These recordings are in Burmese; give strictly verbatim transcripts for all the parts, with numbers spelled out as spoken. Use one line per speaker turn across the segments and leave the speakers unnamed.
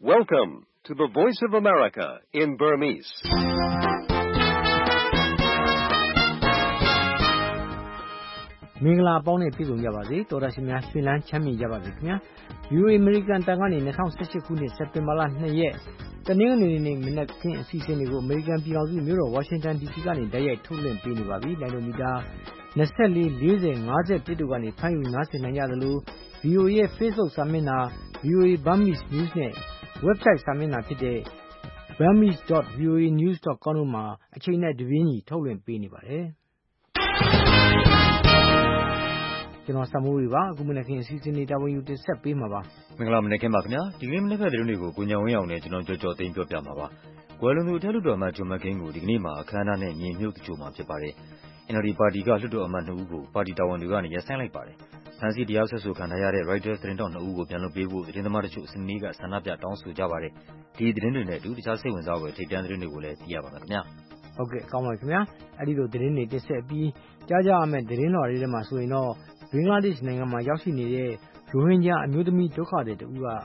Welcome to the Voice of America in Burmese.
။မင်္ဂလာပေါင်းနဲ့ပြည့်စုံကြပါစေတော်ရရှိများရှင်လန်းချမ်းမြေ့ကြပါစေခင်ဗျာ V O A American တန်ကနေ၂၀၁၈ခုနှစ်စက်တင်ဘာလ၂ရက်တနင်္ဂနွေနေ့မနက်ခင်းအစီအစဉ်တွေကို American ပြည်ထောင်စုမြို့တော် Washington D C ကနေတိုက်ရိုက်ထုတ်လွှင့်ပေးနေပါပြီလိုင်းဒိုမီတာ၂၄ ၄၀ ၅၁တို့ကနေဖမ်းယူနားဆင်နိုင်ကြသလို V O A ရဲ့ Facebook စာမျက်နှာ V O A Burmese News နဲ့ website စာမျက်နှာဖြစ်တဲ့ burmese dot voa news dot com တို့မှာအချိန်နဲ့တပြေးညီထုတ်လွှင့်ပေးနေပါတယ်ကျွန်တော်စမိုးရီပါအခုမနေ့ခင်အစီအစဉ်လေးတာဝန်ယူတင်ဆက်ပေးမှာပါ
မင်္ဂလာမနေ့ခင်ပါခင်ဗျာဒီကနေ့မနေ့ကသတင်းတွေကိုကိုညောင်ဝင်းအောင်နဲ့ကျွန်တော်ကြော်ကြော်သိမ်းပြောပြမှာပါကွယ်လွန်သူအထက်လွှတ်တော်အမတ်ဂျွန်မက်ကင်းကိုဒီကနေ့မှာအခမ်းအနားနဲ့ညီမြုပ်တချို့မှာဖြစ်ပါတယ် N L D ပါတီကလွှတ်တော်အမတ်နှစ်ဦးကိုပါတီတာဝန်တွေကနေရပ်ဆိုင်းလိုက်ပါတယ်ဖမ်းဆီးတရားစွဲဆိုခံရတဲ့ Reuters သတင်းတောက်နှစ်ဦးကိုပြန်လွှတ်ပေးဖို့သတင်းသမားတချို့စနေနေ့ကဆန္ဒပြတောင်းဆိုကြပါတယ်ဒီသတင်းတွေနဲ့အတူတခြားစိတ်ဝင်စားဖွယ်ထိပ်တန်းသတင်းတွေကိုလည်းသိရပါမယ်ခင်ဗျာ
ဟုတ်ကဲ့ကောင်းပါပြီခင်ဗျာအဲ့ဒီလိုသတင်းတွေတင်ဆက်ပြီးကြားကြရမယ့်သတင်းတော်တွေထဲမှာဆိုရင်တော့ဘင်္ဂလားဒေ့ရှ်နိုင်ငံမှာရောက်ရှိနေတဲ့ရိုဟင်ဂျာအမျိုးသမီးဒုက္ခသည်တူက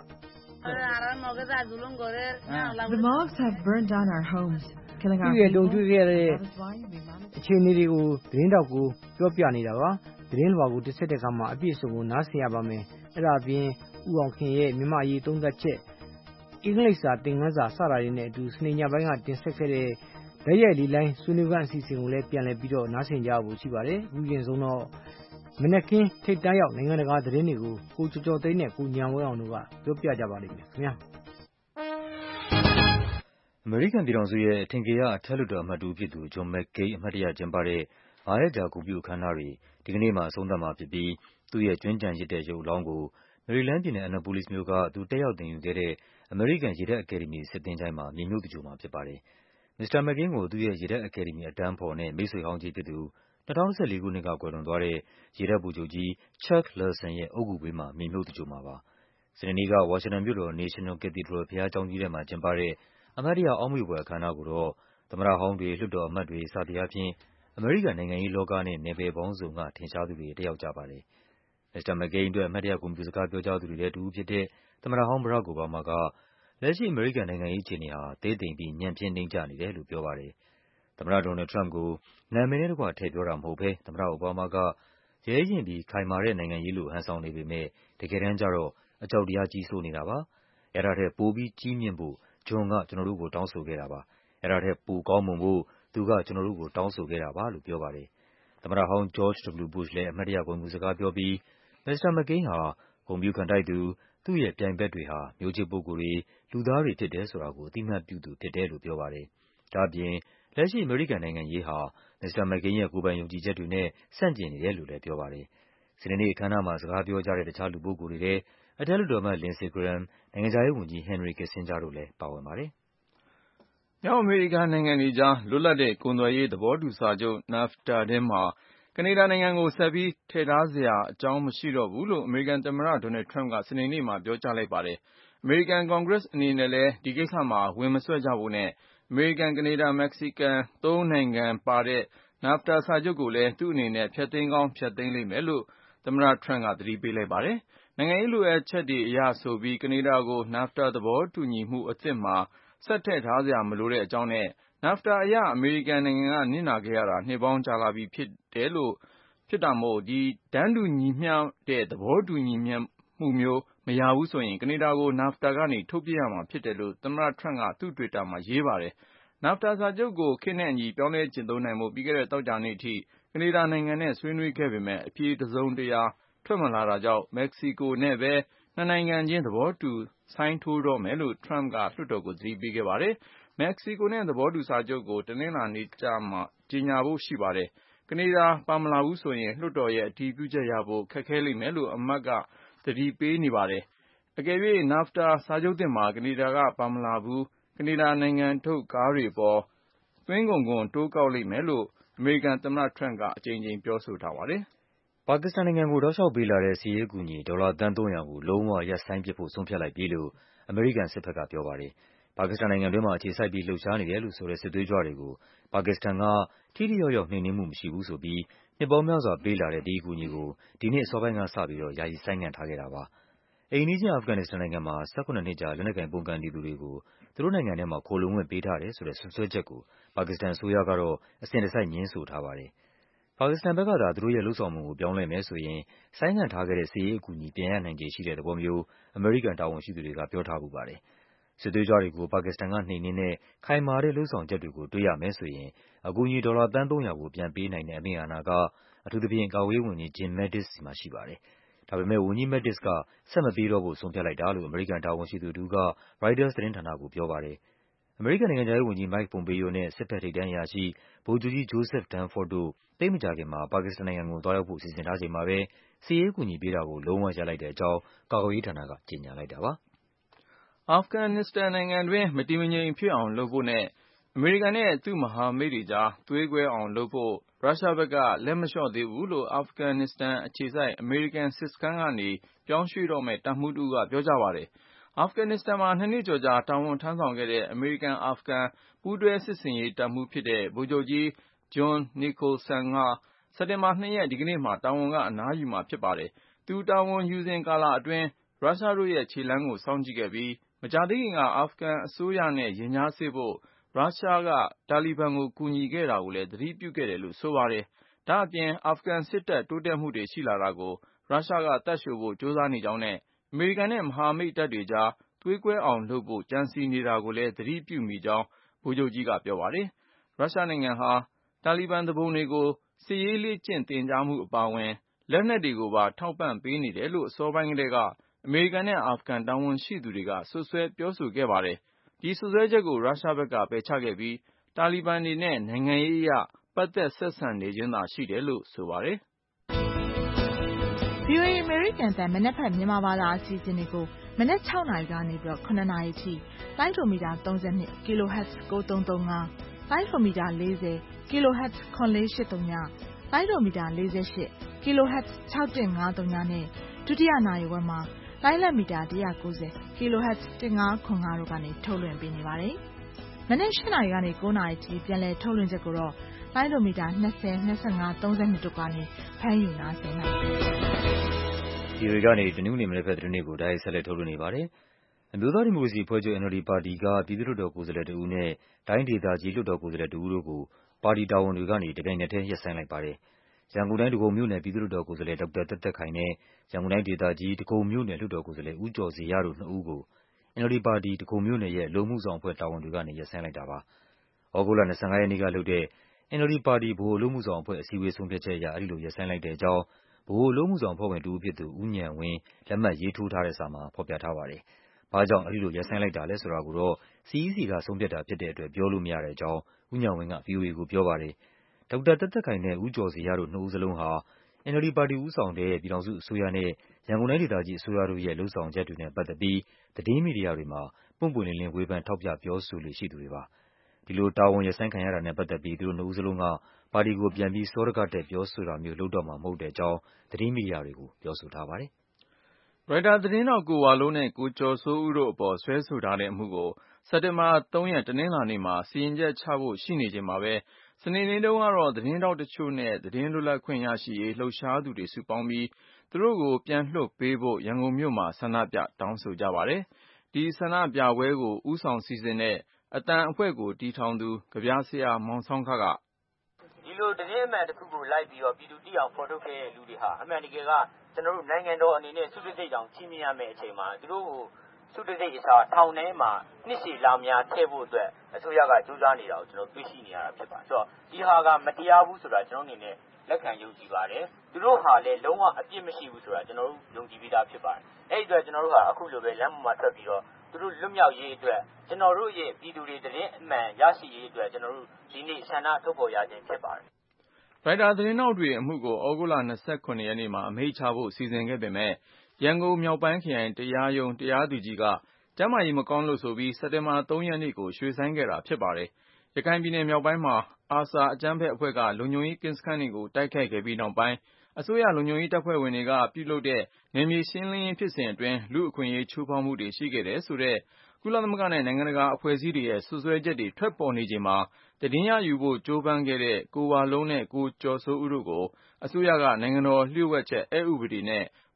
The mobs have burned down our homes killing our
people တုံ့တွေ့ခဲ့တဲ့အခြေအနေတွေကိုသတင်းတောက်ကိုပြောပြနေတာပါသတင်းလွှာကိုတစ်ဆက်တဲ့အခါမှာအပြည့်အစုံကိုနားဆင်ရပါမယ်အဲ့ဒါအပြင်ဦးအောင်ခင်ရဲ့မြန်မာရေးသုံးသပ်ချက်အင်္ဂလိပ်စာသင်ခန်းစာစတာတွေနဲ့အတူစနေညပိုင်းကတင်ဆက်ခဲ့တဲ့ဓာတ်ရိုက်လေးလိုင်းဆွေးနွေးခန်းအစီအစဉ်ကိုလည်းပြန်လည်ပြီးတော့နားဆင်ကြဖို့ရှိပါတယ်အခုရင်ဆုံးတော့မနက်ခင်းထိပ်တန်းရောက်နိုင်ငံတကာသတင်းတွေကိုကိုကျော်ကျော်သိန်းနဲ့ကိုညံဝဲအောင်တို့ကပြောပြကြပါလိမ့်မယ်ခင်ဗျာ
အမေရိကန်ပြည်ထောင်စုရဲ့အထင်ကရအထက်လွှတ်တော်အမတ်တူဖြစ်သူဂျွန်မက်ကိန်းအမတ်တရကျင်းပတဲ့ငါးရက်ကြာဂုဏ်ပြုအခမ်းအနားတွေဒီကနေ့မှအဆုံးသတ်မှာဖြစ်ပြီးသူ့ရဲ့ကျွမ်းကျန်ရစ်တဲ့ရုပ်အလောင်းကိုမေရီလန်းပြည်နယ် Annapolis မြို့ကသူတက်ရောက်သင်ယူခဲ့တဲ့အမေရိကန်ရေတပ်အကယ်ဒမီစစ်သင်္ချိုင်းမှာမြေမြုပ်သဂြိုဟ်မှာဖြစ်ပါတယ်မစ္စတာမက်ကင်းကိုသူ့ရဲ့ရေတပ်အကယ်ဒမီအတန်းဖော်နဲ့မိတ်ဆွေဟောင်းကြီးဖြစ်သူ၂၀၁၄ခုနှစ်ကကွယ်လွန်သွားတဲ့ရေတပ်ဗိုလ်ချုပ်ကြီး Chuck Leeson ရဲ့အုတ်ဂူဘေးမှာမြေမြုပ်သဂြိုဟ်မှာပါစနေနေ့ကဝါရှင်တန်မြို့တော် National Cathedral ဘုရားကျောင်းကြီးထဲမှာကျင်းပတဲ့အမတ်တရအောက်မေ့ဖွယ်အခမ်းအနားကိုတော့သမ္မတဟောင်းတွေလွှတ်တော်အမတ်တွေစသည်အားဖြင့်အမေရိကန်နိုင်ငံရေးလောကနဲ့နယ်ပယ်ပေါင်းစုံကထင်ရှားသူတွေတက်ရောက်ကြပါတယ်မစ္စတာမက်ကိန်းအတွက်အမတ်တရဂုဏ်ပြုစကားပြောကြားသူတွေထဲတဦးဖြစ်တဲ့သမ္မတဟောင်းဘရက်ခ် အိုဘားမားကလက်ရှိအမေရိကန်နိုင်ငံရေးအခြေအနေဟာသေးသိမ်ပြီးညံ့ဖျင်းနိမ့်ကျနေတယ်လို့ပြောပါတယ်သမ္မတဒေါ်နယ်လ်ဒ် ထရမ့်ပ်ကိုနာမည်နဲ့တကွထည့်ပြောတာမဟုတ်ဘဲသမ္မတအိုဘားမားကရဲရင့်ပြီးခိုင်မာတဲ့နိုင်ငံရေးလို့ဟန်ဆောင်နေပေမဲ့တကယ်တမ်းကျတော့အကြောက်တရားကြီးစိုးနေတာပါအဲဒါထက်ပိုပြီးကြီးမြင့်ဖို့ဂျွန်ကကျွန်တော်တို့ကိုတောင်းဆိုခဲ့တာပါအဲဒါထက်ပိုကောင်းမွန်ဖို့သူကကျွန်တော်တို့ကိုတောင်းဆိုခဲ့တာပါလို့ပြောပါတယ်သမ္မတဟောင်း George W Bush လည်းအမတ်တရဂုဏ်ပြုစကားပြောပြီးမစ္စတာမက်ကိန်းဟာဂုဏ်ပြုခံထိုက်သူသူ့ရဲ့ပြိုင်ဘက်တွေဟာမျိုးချစ်ပုဂ္ဂိုလ်တွေလူသားတွေဖြစ်တယ်ဆိုတာကိုအသိအမှတ်ပြုသူဖြစ်တယ်လို့ပြောပါတယ်ဒါ့အပြင်လက်ရှိအမေရိကန်နိုင်ငံရေးဟာမစ္စတာမက်ကိန်းရဲ့ကိုယ်ပိုင်ယုံကြည်ချက်တွေနဲ့ဆန့်ကျင်နေတယ်လို့လည်းပြောပါတယ်စနေနေ့အခမ်းအနားမှာစကားပြောကြတဲ့တခြားလူပုဂ္ဂိုလ်တွေထဲအထက်လွှတ်တော်အမတ် Lindsey Graham နိုင်ငံခြားရေးဝန်ကြီး Henry Kissinger တို့လည်းပါဝင်ပါတယ်
မြောက်အမေရိကန်နိုင်ငံတွေကြားလွတ်လပ်တဲ့ကုန်သွယ်ရေးသဘောတူစာချုပ် NAFTA ထဲမှာကနေဒါနိုင်ငံကိုဆက်ပြီးထည့်ထားစရာအကြောင်းမရှိတော့ဘူးလို့အမေရိကန်သမ္မတဒေါ်နယ်ထရမ့်ပ်ကစနေနေ့မှာပြောကြားလိုက်ပါတယ်။အမေရိကန်ကွန်ဂရက်အနေနဲ့လည်းဒီကိစ္စမှာဝင်မစွက်ကြဖို့နဲ့အမေရိကန်ကနေဒါမက္ကဆီကန်သုံးနိုင်ငံပါတဲ့ NAFTA စာချုပ်ကိုလည်းသူ့အနေနဲ့ဖျက်သိမ်းကောင်းဖျက်သိမ်းလိမ့်မယ်လို့သမ္မတထရမ့်ပ်ကသတိပေးလိုက်ပါတယ်။နိုင်ငံရေးလိုအပ်ချက်တွေအရဆိုပြီးကနေဒါကို NAFTA သဘောတူညီမှုအသစ်မှာဆက်ထည့်ထားစရာမလိုတဲ့အကြောင်းနဲ့ NAFTA အရအမေရိကန်နိုင်ငံကနစ်နာခဲ့ရတာနှစ်ပေါင်းကြာလာပြီဖြစ်တယ်လို့ဖြစ်တာမို့ဒီတန်းတူညီမျှတဲ့သဘောတူညီမှုမျိုးမရဘူးဆိုရင်ကနေဒါကို NAFTA ကနေထုတ်ပစ်ရမှာဖြစ်တယ်လို့သမ္မတထရမ့်ပ်ကသူ့ Twitter မှာရေးပါတယ်။ NAFTA စာချုပ်ကိုခေတ်နဲ့အညီပြောင်းလဲကျင့်သုံးနိုင်ဖို့ပြီးခဲ့တဲ့သောကြာနေ့အထိကနေဒါနိုင်ငံနဲ့ဆွေးနွေးခဲ့ပေမဲ့အဖြေတစုံတရာထွက်မလာတာကြောင့်မက္ကဆီကိုနဲ့ပဲနှစ်နိုင်ငံချင်းသဘောတူဆိုင်းထိုးတော့မယ်လို့ထရမ့်ပ်ကလွှတ်တော်ကိုသတိပေးခဲ့ပါတယ်။မက္ကဆီကိုနဲ့သဘောတူစာချုပ်ကိုတနင်္လာနေ့ကျမှကြေညာဖို့ရှိပါတယ်။ကနေဒါပါမလာဘူးဆိုရင်လွှတ်တော်ရဲ့အတည်ပြုချက်ရဖို့ခက်ခဲလိမ့်မယ်လို့အမတ်ကသတိပေးနေပါတယ်။အကယ်၍ NAFTA စာချုပ်သစ်မှာကနေဒါကပါမလာဘူးကနေဒါနိုင်ငံထုတ်ကားတွေအပေါ်သွင်းကုန်ခွန်တိုးကောက်လိမ့်မယ်လို့အမေရိကန်သမ္မတထရမ့်ပ်ကအကြိမ်ကြိမ်ပြောဆိုထားပါတယ်
။ပါကစ္စတန်နိုင်ငံကိုတောက်လျှောက်ပေးလာတဲ့စစ်ရေးအကူအညီဒေါ်လာသန်းသုံးရာကိုလုံးဝရပ်ဆိုင်းပစ်ဖို့ဆုံးဖြတ်လိုက်ပြီလို့အမေရိကန်စစ်ဘက်ကပြောပါတယ်။ပါကစ္စတန်နိုင်ငံတွင်းမှာအခြေစိုက်ပြီးလှုပ်ရှားနေတယ်လို့ဆိုတဲ့စစ်သွေးကြွတွေကိုပါကစ္စတန်ကထိထိရောက်ရောက်နှိမ်နင်းမှုမရှိဘူးဆိုပြီးနှစ်ပေါင်းများစွာပေးလာတဲ့ဒီအကူအညီကိုဒီနှစ်အစောပိုင်းကစပြီးတော့ယာယီဆိုင်းငံ့ထားခဲ့တာပါ။အိမ်နီးချင်းအာဖဂန်နစ္စတန်နိုင်ငံမှာ ၁၇ နှစ်ကြာလက်နက်ကိုင်ပုန်ကန်နေသူတွေကို သူတို့နိုင်ငံထဲမှာ ခိုလှုံခွင့်ပေးထားတယ်ဆိုတဲ့ စွပ်စွဲချက်ကို ပါကစ္စတန်အစိုးရကတော့ အစဉ်တစိုက်ငြင်းဆိုထားပါတယ်။ ပါကစ္စတန်ဘက်ကသာ သူတို့ရဲ့လုပ်ဆောင်ပုံကို ပြောင်းလဲမယ်ဆိုရင် ဆိုင်းငံ့ထားခဲ့တဲ့ စစ်ရေးအကူအညီ ပြန်ရနိုင်ခြေရှိတဲ့သဘောမျိုး အမေရိကန်တာဝန်ရှိသူတွေက ပြောထားဖူးပါတယ်။ စစ်သွေးကြွတွေကို ပါကစ္စတန်ကနှိမ်နင်းတဲ့ ခိုင်မာတဲ့လုပ်ဆောင်ချက်တွေကို တွေ့ရမယ်ဆိုရင် အကူအညီ ဒေါ်လာ သန်း သုံးရာ ကို ပြန်ပေးနိုင်တဲ့ အမိန့်အာဏာက အထူးသဖြင့် ကာကွယ်ရေးဝန်ကြီး Jim Mattis ဆီမှာရှိပါတယ်။ ဒါပေမယ့် ဝန်ကြီး Mattis က ဆက်မပေးတော့ဖို့ ဆုံးဖြတ်လိုက်တာလို့ အမေရိကန်တာဝန်ရှိသူတဦးက ရိုက်တာသတင်းဌာနကိုပြောပါတယ်။ အမေရိကန်နိုင်ငံခြားရေးဝန်ကြီး Mike Pompeo နဲ့ စစ်ဘက်ထိပ်တန်းအရာရှိ ဗိုလ်ချုပ်ကြီး Joseph Dunford တို့ သိပ်မကြာခင်မှာ ပါကစ္စတန်နိုင်ငံကို သွားရောက်ဖို့ စီစဉ်ထားချိန်မှာပဲ စစ်ရေးအကူအညီပေးတာကို လုံးဝရပ်လိုက်တဲ့အကြောင်း ကာကွယ်ရေးဌာနက ကြေညာလိုက်တာပါ
။ အာဖဂန်နစ္စတန်နိုင်ငံတွင်း မတည်မငြိမ်ဖြစ်အောင်လုပ်ဖို့နဲ့ အမေရိကန်နဲ့ သူ့မဟာမိတ်တွေကြား သွေးကွဲအောင်လုပ်ဖို့ ရုရှားဘက်က လက်မလျှော့သေးဘူးလို့ အာဖဂန်နစ္စတန်အခြေစိုက် အမေရိကန်စစ်စခန်းကနေ ပြောင်းရွှေ့တော့မယ့် တပ်မှူးတဦးက ပြောကြားပါတယ်။ အာဖဂန်နစ္စတန်မှာ နှစ်နှစ်ကျော်ကြာ တာဝန်ထမ်းဆောင်ခဲ့တဲ့ အမေရိကန်-အာဖဂန် ပူးတွဲစစ်ဆင်ရေးတပ်မှူးဖြစ်တဲ့ ဗိုလ်ချုပ်ကြီး John Nicholson ဟာ စက်တင်ဘာ ၂ ရက် ဒီကနေ့မှာ တာဝန်ကအနားယူမှာဖြစ်ပါတယ်။ သူတာဝန်ယူစဉ်ကာလအတွင်း ရုရှားတို့ရဲ့ခြေလှမ်းကို စောင့်ကြည့်ခဲ့ပြီး မကြာသေးခင်က အာဖဂန်အစိုးရနဲ့ ရင်ကြားစေ့ဖို့ ရုရှားက တာလီဘန်ကို ကူညီခဲ့တာကိုလည်း သတိပြုခဲ့တယ်လို့ ဆိုပါတယ်။ ဒါ့အပြင် အာဖဂန်စစ်တပ် တိုးတက်မှုတွေရှိလာတာကို ရုရှားက သတ်လျှိုဖို့ ကြိုးစားနေကြောင်းနဲ့ အမေရိကန်နဲ့ မဟာမိတ်တပ်တွေကြား သွေးကွဲအောင်လုပ်ဖို့ ကြံစည်နေတာကိုလည်း သတိပြုမိကြောင်း ဗိုလ်ချုပ်ကြီးက ပြောပါတယ်။ ရုရှားနိုင်ငံဟာ တာလီဘန်သူပုန်တွေကို စစ်ရေးလေ့ကျင့်သင်ကြားမှုအပါအဝင် လက်နက်တွေကိုပါ ထောက်ပံ့ပေးနေတယ်လို့ အစောပိုင်းကတည်းက အမေရိကန်နဲ့ အာဖဂန်တာဝန်ရှိသူတွေက စွပ်စွဲပြောဆိုခဲ့ပါတယ်။ ဒီစွပ်စွဲချက်ကို ရုရှားဘက်က ပယ်ချခဲ့ပြီး တာလီဘန်တွေနဲ့ နိုင်ငံရေးအရ ပတ်သက်ဆက်ဆံနေခြင်းသာရှိတယ်လို့ ဆိုပါတယ်။
ဗွီအိုအေ အမေရိကန်အသံ မနက်ဖြန်မြန်မာဘာသာအစီအစဉ်တွေကို မနက် ၆ နာရီကနေ ၇ နာရီအထိ လိုင်းဒိုမီတာ ၃၂ kHz ကိုးသုံးသုံးငါး လိုင်းဒိုမီတာ ၄၀ kHz ခွန်လေးရှစ်သုည လိုင်းဒိုမီတာ ၄၈ kHz ခြောက်တစ်ငါးသုည နဲ့ ဒုတိယနာရီဝက်မှာ လိုင်းလတ်မီတာ ၁၉၀ kHz တစ်ငါးခွန်ငါး တို့ကနေ ထုတ်လွှင့်ပေးနေပါတယ်။ မနက် ၈ နာရီကနေ ၉ နာရီအထိ ပြန်လည်ထုတ်လွှင့်ချက်ကိုတော့ လိုင်းဒိုမီတာ ၂၀ ၂၅ ၃၂ တို့ကနေ ဖမ်းယူနားဆင်နိုင်ပါတယ်။
ဗွီအိုအေကနေ တနင်္ဂနွေမနက်ဘက်သတင်းတွေကို တိုက်ရိုက်ဆက်လက်ထုတ်လွှင့်နေပါတယ်။ အမျိုးသားဒီမိုကရေစီအဖွဲ့ချုပ် အန် အယ်လ် ဒီပါတီက ပြည်သူ့လွှတ်တော်ကိုယ်စားလှယ်တဦးနဲ့ တိုင်းဒေသကြီး လွှတ်တော်ကိုယ်စားလှယ်တဦးတို့ကို ပါတီတာဝန်တွေကနေ တပြိုင်နက်တည်း ရပ်ဆိုင်းလိုက်ပါတယ်။ ရန်ကုန်တိုင်း၊ ဒဂုံမြို့နယ် ပြည်သူ့လွှတ်တော်ကိုယ်စားလှယ် ဒေါက်တာသက်သက်ခိုင်နဲ့ ရန်ကုန်တိုင်းဒေသကြီး၊ ဒဂုံမြို့နယ် လွှတ်တော်ကိုယ်စားလှယ် ဦးကျော်ဇေယျတို့နှစ်ဦးကို အန် အယ်လ် ဒီပါတီ ဒဂုံမြို့နယ်ရဲ့ အလုပ်အမှုဆောင်အဖွဲ့ တာဝန်တွေကနေ ရပ်ဆိုင်းလိုက်တာပါ။ သြဂုတ်လ ၂၅ ရက်နေ့ကလုပ်တဲ့ အန် အယ်လ် ဒီပါတီ ဗဟိုအလုပ်အမှုဆောင်အဖွဲ့ အစည်းအဝေးဆုံးဖြတ်ချက်အရ အဲဒီလိုရပ်ဆိုင်းလိုက်တဲ့အကြောင်း ဗဟိုအလုပ်အမှုဆောင်အဖွဲ့ဝင်တဦးဖြစ်သူ ဦးဉာဏ်ဝင်း လက်မှတ်ရေးထိုးထားတဲ့စာမှာ ဖော်ပြထားပါတယ်။ ဘာ့ကြောင့် အဲဒီလိုရပ်ဆိုင်းလိုက်တာလဲဆိုတာကိုတော့ စီအိစီက ဆုံးဖြတ်တာဖြစ်တဲ့အတွက် ပြောလို့မရတဲ့အကြောင်း ဦးဉာဏ်ဝင်းက ဗွီအိုအေကိုပြောပါတယ်။ ဒေါက်တာသက်သက်ခိုင်နဲ့ ဦးကျော်ဇေယျတို့နှစ်ဦးစလုံးဟာ အန် အယ်လ် ဒီပါတီဦးဆောင်တဲ့ ပြည်ထောင်စုအစိုးရနဲ့ ရန်ကုန်တိုင်းဒေသကြီးအစိုးရတို့ရဲ့ လုပ်ဆောင်ချက်တွေနဲ့ပတ်သက်ပြီး သတင်းမီဒီယာတွေမှာ ပွင့်ပွင့်လင်းလင်း ဝေဖန်ထောက်ပြပြောဆိုလေ့ရှိသူတွေပါ။ ဒီလို တာဝန်ရပ်ဆိုင်းခံရတာနဲ့ပတ်သက်ပြီး သူတို့နှစ်ဦးစလုံးက ပါတီကိုပြန်ပြီး စောဒကတက် ပြောဆိုတာမျိုး လုပ်တော့မှာမဟုတ်တဲ့အကြောင်း သတင်းမီဒီယာတွေကို ပြောဆိုထားပါတယ်
။ ရိုက်တာသတင်းထောက် ကိုဝလုံးနဲ့ ကိုကျော်စိုးဦးတို့အပေါ် စွဲဆိုထားတဲ့အမှုကို စက်တင်ဘာ ၃ ရက် တနင်္လာနေ့မှာ စီရင်ချက်ချဖို့ရှိနေချိန်မှာပဲ စနေနေ့တုန်းကတော့ သတင်းထောက်တချို့နဲ့ သတင်းလွတ်လပ်ခွင့်ရရှိရေး လှုပ်ရှားသူတွေ စုပေါင်းပြီး သူတို့ကို ပြန်လွှတ်ပေးဖို့ ရန်ကုန်မြို့မှာ ဆန္ဒပြ တောင်းဆိုကြပါတယ်။ ဒီဆန္ဒပြပွဲကို ဦးဆောင်စီစဉ်တဲ့ အသံအဖွဲ့ကို တည်ထောင်သူ ကဗျာဆရာ မောင်ဆောင်းခက
ဒီလိုသတင်းအမှန်တခုကိုလိုက်ပြီးတော့ ပြည်သူသိအောင်ဖော်ထုတ်ခဲ့တဲ့လူတွေဟာ အမှန်တကယ်က ကျွန်တော်တို့နိုင်ငံတော်အနေနဲ့ ဆုတံဆိပ်တောင်ချီးမြှင့်ရမယ့်အချိန်မှာ သူတို့ကိုဆုတံဆိပ်အစား ထောင်ထဲမှာနှစ်ရှည်လများထည့်ဖို့အတွက် အစိုးရကကြိုးစားနေတာကိုကျွန်တော်တွေ့ရှိနေရတာဖြစ်ပါတယ်။ ဆိုတော့ဒီဟာကမတရားဘူးဆိုတာကျွန်တော်အနေနဲ့လက်ခံယုံကြည်ပါတယ်။ သူတို့ဟာလည်းလုံးဝအပြစ်မရှိဘူးဆိုတာကျွန်တော်တို့ယုံကြည်ပြီးသားဖြစ်ပါတယ်။အဲ့ဒီအတွက်ကျွန်တော်တို့ဟာအခုလိုပဲလမ်းပေါ်မှာထွက်ပြီးတော့သူတို့လွတ်မြောက်ရေးအတွက်ကျွန်တော်တို့ရဲ့ပြည်သူတွေသတင်းအမှန်ရရှိရေးအတွက်ကျွန်တော်တို့ဒီနေ့ဆန္ဒထုတ်ဖော်ရခြင်းဖြစ်ပါတယ်။
ရိုက်တာသတင်းထောက်တွေအမှုကို သြဂုတ်လ ၂၇ ရက်နေ့မှာ အမိန့်ချဖို့စီစဉ်ခဲ့ပေမယ့် ရန်ကုန်မြောက်ပိုင်းခရိုင်တရားရုံး တရားသူကြီးက ကျန်းမာရေးမကောင်းလို့ဆိုပြီး စက်တင်ဘာ ၃ ရက်နေ့ကို ရွှေ့ဆိုင်းခဲ့တာဖြစ်ပါတယ်။ ရခိုင်ပြည်နယ်မြောက်ပိုင်းမှာ အာဆာ အကြမ်းဖက်အဖွဲ့က လုံခြုံရေးကင်းစခန်းတွေကို တိုက်ခိုက်ခဲ့ပြီးနောက်ပိုင်း အစိုးရလုံခြုံရေးတပ်ဖွဲ့ဝင်တွေက ပြုလုပ်တဲ့ နယ်မြေရှင်းလင်းရေးဖြစ်စဉ်အတွင်း လူ့အခွင့်အရေးချိုးဖောက်မှုတွေရှိခဲ့တယ်ဆိုတဲ့ ကုလသမဂ္ဂနဲ့ နိုင်ငံတကာအဖွဲ့အစည်းတွေရဲ့ စွပ်စွဲချက်တွေ ထွက်ပေါ်နေချိန်မှာ သတင်းရယူဖို့ ကြိုးပမ်းခဲ့တဲ့ ကိုဝလုံးနဲ့ ကိုကျော်စိုးဦးတို့ကို အစိုးရက နိုင်ငံတော်လျှို့ဝှက်ချက် အက်ဥပဒေနဲ့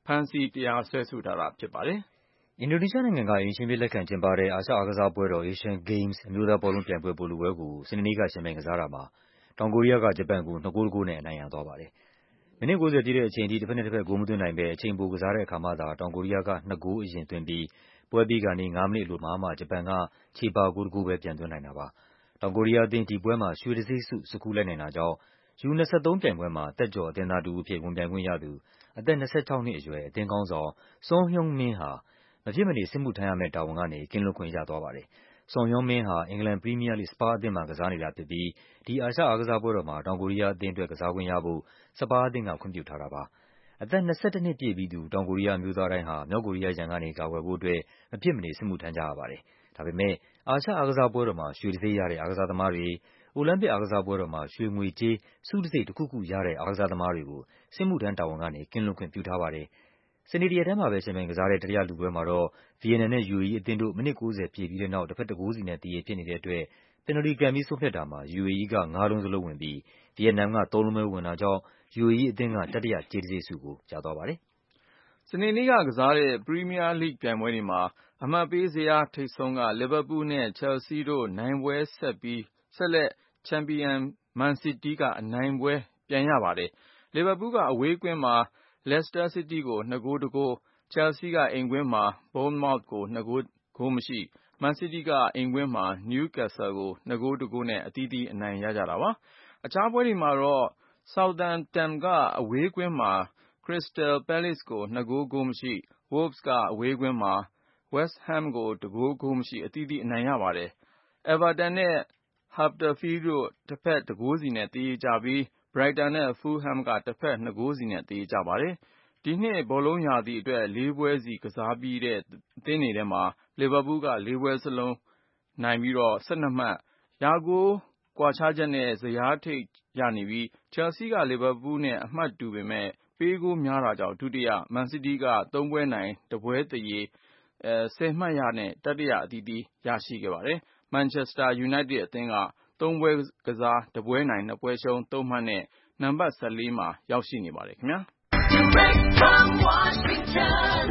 ဖမ်းဆီးတရားစွဲဆိုထားတာဖြစ်ပါတယ်
။အင်ဒိုနီးရှားနိုင်ငံကအိမ်ရှင်အဖြစ်လက်ခံကျင်းပတဲ့အာရှအားကစားပွဲတော် Asian Games အမျိုးသားဘောလုံးပြိုင်ပွဲဗိုလ်လုပွဲကို စနေနေ့ကယှဉ်ပြိုင်ကစားတာမှာတောင်ကိုရီးယားကဂျပန်ကို နှစ်ဂိုး တစ်ဂိုးနဲ့အနိုင်ရသွားပါတယ်။မိနစ် ကိုးဆယ်ပြည့်တဲ့အချိန်ထိတစ်ဘက်နဲ့တစ်ဘက်ဂိုးမသွင်းနိုင်ဘဲအချိန်ပိုကစားတဲ့အခါမှသာတောင်ကိုရီးယားကနှစ်ဂိုးအရင်သွင်းပြီးပွဲပြီးခါနီးငါးမိနစ်အလိုမှာမှဂျပန်ကချေပဂိုးတစ်ဂိုးပဲပြန်သွင်းနိုင်တာပါ။တောင်ကိုရီးယားအသင်းဒီပွဲမှာရွှေတံဆိပ်ဆုဆွတ်ခူးလိုက်နိုင်တာကြောင့် ယူ ၂၃ ပြိုင်ပွဲမှာသက်ကျော်အသင်းသားတစ်ဦးအဖြစ်ဝင်ပြိုင်ခွင့်ရသူ အသက် ၂၆ နှစ်အရွယ်အသင်းခေါင်းဆောင် Son Heung-min ဟာမဖြစ်မနေစစ်မှုထမ်းရမယ့်တာဝန်ကနေကင်းလွတ်ခွင့်ရသွားပါတယ်။ Son Heung-min ဟာအင်္ဂလန်ပရီးမီးယားလိဂ် စပါးအသင်းမှာကစားနေတာဖြစ်ပြီးဒီအာရှအားကစားပွဲတော်မှာတောင်ကိုရီးယားအသင်းအတွက်ကစားခွင့်ရဖို့စပါးအသင်းကခွင့်ပြုထားတာပါ။အသက် ၂၁ နှစ်ပြည့်ပြီးသူတောင်ကိုရီးယားအမျိုးသားတိုင်းဟာမြောက်ကိုရီးယားရန်ကနေကာကွယ်ဖို့အတွက်မဖြစ်မနေစစ်မှုထမ်းကြရပါတယ်။ဒါပေမဲ့အာရှအားကစားပွဲတော်မှာရွှေတံဆိပ်ရတဲ့အားကစားသမားတွေ၊ အိုလံပစ်အားကစားပွဲတော်မှာရွှေငွေကြေးဆုတံဆိပ်တစ်ခုခုရတဲ့အားကစားသမားတွေကိုစစ်မှုထမ်းတာဝန်ကနေကင်းလွတ်ခွင့်ပြုထားပါတယ်။စနေတရက်ထဲမှာပဲယှဉ်ပြိုင်ကစားတဲ့တတိယလုပွဲမှာတော့ဗီယက်နမ်နဲ့ ယူ အေ အီး အသင်းတို့မိနစ် ကိုးဆယ်ပြည့်ပြီးတဲ့နောက်တစ်ဘက်တစ်ဂိုးစီနဲ့သရေဖြစ်နေတဲ့အတွက်ပင်နယ်လ်တီကန်ပြီးဆုံးဖြတ်တာမှာ ယူ အေ အီး က ငါးလုံးစလုံးဝင်ပြီးဗီယက်နမ်က သုံးလုံးပဲဝင်တာကြောင့် ယူ အေ အီး အသင်းကတတိယကြေးတံဆိပ်ဆုကိုရသွားပါတယ်
။စနေနေ့ကကစားတဲ့ပရီးမီးယားလိဂ်ပြိုင်ပွဲတွေမှာအမှတ်ပေးဇယားထိပ်ဆုံးကလီဗာပူးနဲ့ချယ်လ်ဆီးတို့နိုင်ပွဲဆက်ပြီးဆက်လက်ချန်ပီယံမန်စီးတီးကအနိုင်ပွဲပြန်ရပါတယ်။လီဗာပူးကအဝေးကွင်းမှာလက်စတာစီးတီးကိုနှစ်ဂိုးတစ်ဂိုးချယ်လ်ဆီးကအိမ်ကွင်းမှာဘုန်းမောက်ကိုနှစ်ဂိုးဂိုးမရှိမန်စီးတီးကအိမ်ကွင်းမှာနယူးကက်ဆယ်ကိုနှစ်ဂိုးတစ်ဂိုးနဲ့အသီးသီးအနိုင်ရကြတာပါ။အခြားပွဲတွေမှာတော့ဆောက်သမ်ပ်တန်ကအဝေးကွင်းမှာခရစ္စတယ်ပဲလေ့စ်ကိုနှစ်ဂိုးဂိုးမရှိဝို့လ်ဗ်စ်ကအဝေးကွင်းမှာဝက်စ်ဟမ်းကိုတစ်ဂိုးဂိုးမရှိအသီးသီးအနိုင်ရပါတယ်။ အဲဗာတန်နဲ့ဟတ်ဒါစ်ဖီးလ်ဒ်တို့တစ်ဖက်တစ်ဂိုးစီနဲ့သရေကျပြီးဘရိုက်တန်နဲ့ဖူးလ်ဟမ်းကတစ်ဖက်နှစ်ဂိုးစီနဲ့သရေကျပါတယ်။ဒီနှစ်ဘောလုံးရာသီအတွက်လေးပွဲစီကစားပြီးတဲ့အသင်းတွေထဲမှာလီဗာပူးကလေးပွဲစလုံးနိုင်ပြီးဆယ့်နှစ်မှတ်ရဂိုးကွာခြားချက်နဲ့ဇယားထိပ်ရနေပြီးချယ်လ်ဆီးကလီဗာပူးနဲ့အမှတ်တူပေမဲ့ပေးဂိုးများတာကြောင့်ဒုတိယမန်စီးတီးကသုံးပွဲနိုင်တစ်ပွဲသရေဆယ်မှတ်ရနဲ့တတိယအသီးသီးရရှိခဲ့ပါတယ်။မန်ချက်စတာယူနိုက်တက်အသင်းကသုံးပွဲကစားတစ်ပွဲနိုင်နှစ်ပွဲရှုံးသုံးမှတ်နဲ့နံပါတ်ဆယ့်လေးမှာရောက်ရှိနေပါတယ်ခင်ဗျာ။ Direct from Washington,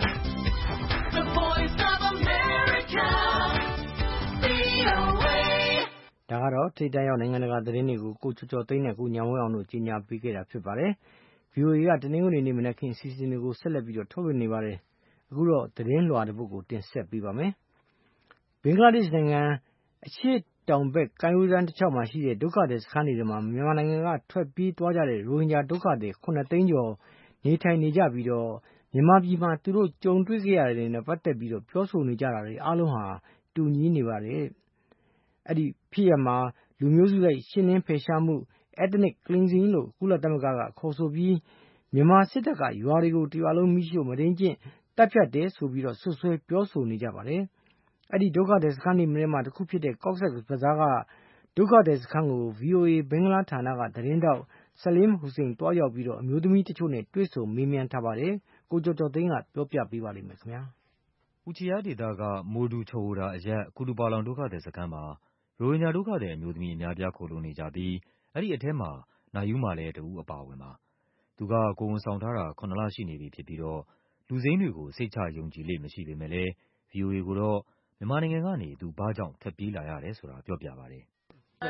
the voice of America, ဗွီအိုအေ
ဒါကတော့ထိပ်တန်းရောက်နိုင်ငံတကာသတင်းတွေကိုကိုကျော်ကျော်သိန်းနဲ့ကိုညောင်ဝဲအောင်တို့ကြီးညာပေးခဲ့တာဖြစ်ပါတယ်။ ဗွီအိုအေကတနင်္ဂနွေနေ့မနက်ခင်းစီစဉ်တွေကိုဆက်လက်ပြီးတော့ထုတ်လွှင့်နေပါတယ်။အခုတော့သတင်းလွှာတစ်ပုဒ်ကိုတင်ဆက်ပေးပါမယ်။ဘင်္ဂလားဒေ့ရှ်နိုင်ငံအရှေ့တောင်ဘက်ကမ်းရိုးတန်းတစ်လျှောက်မှာရှိတဲ့ဒုက္ခသည်စခန်းတွေမှာမြန်မာနိုင်ငံကထွက်ပြေးသွားကြတဲ့ရိုဟင်ဂျာဒုက္ခသည်ခုနှစ်သိန်းကျော်နေထိုင်နေကြပြီးတော့မြန်မာပြည်မှာသူတို့ကြုံတွေ့ခဲ့ရတယ်နဲ့ပတ်သက်ပြီးတော့ပြောဆိုနေကြတာတွေအားလုံးဟာတူညီနေပါတယ်။အဲ့ဒီဖြစ်ရမှာလူမျိုးစုလိုက်ရှင်းလင်းဖယ်ရှားမှု ethnic cleansing လို့ကုလသမဂ္ဂကခေါ်ဆိုပြီးမြန်မာစစ်တပ်ကရွာတွေကိုတရွာလုံးမိရှို့မဒိန်းကျင့်တပ်ဖြတ်တယ်ဆိုပြီးတော့ဆွဆွဲပြောဆိုနေကြပါတယ်။အဲ့ဒီဒုက္ခသည်စခန်းတွေထဲမှာတစ်ခုဖြစ်တဲ့ Cox's Bazar ကဒုက္ခသည်စခန်းကို ဗွီအိုအေဘင်္ဂလားဌာနကသတင်းတောက်ဆလင်းဟူစိန်တွားရောက်ပြီးတော့အမျိုးသမီးတချို့နဲ့တွေ့ဆုံမေးမြန်းထားပါတယ်။ကိုကျော်ကျော်သိန်းကပြောပြပေးပါလိမ့်မယ်ခင်ဗျာ
။ဦးချီယာဒေသကမိုဒူချိုဝဒါအရပ်ကူတူပါလောင်ဒုက္ခသည်စခန်းမှာရိုဟင်ဂျာဒုက္ခသည်အမျိုးသမီးအများပြားခိုလုံနေကြပြီးအဲ့ဒီအထဲမှာနာယူးမာလည်းတဦးအပါအဝင်ပါ။သူကကိုယ်ဝန်ဆောင်ထားတာခုနှစ်လရှိနေပြီဖြစ်ပြီးတော့လူစိမ်းတွေကိုစိတ်ချယုံကြည်လေ့မရှိပေမဲ့လည်း ဗွီအိုအေကိုတော့မြန်မာနိုင်ငံကနေသူဘာကြောင့်ထွက်ပြေးလာရတယ်ဆိုတာပြောပြပါတယ်။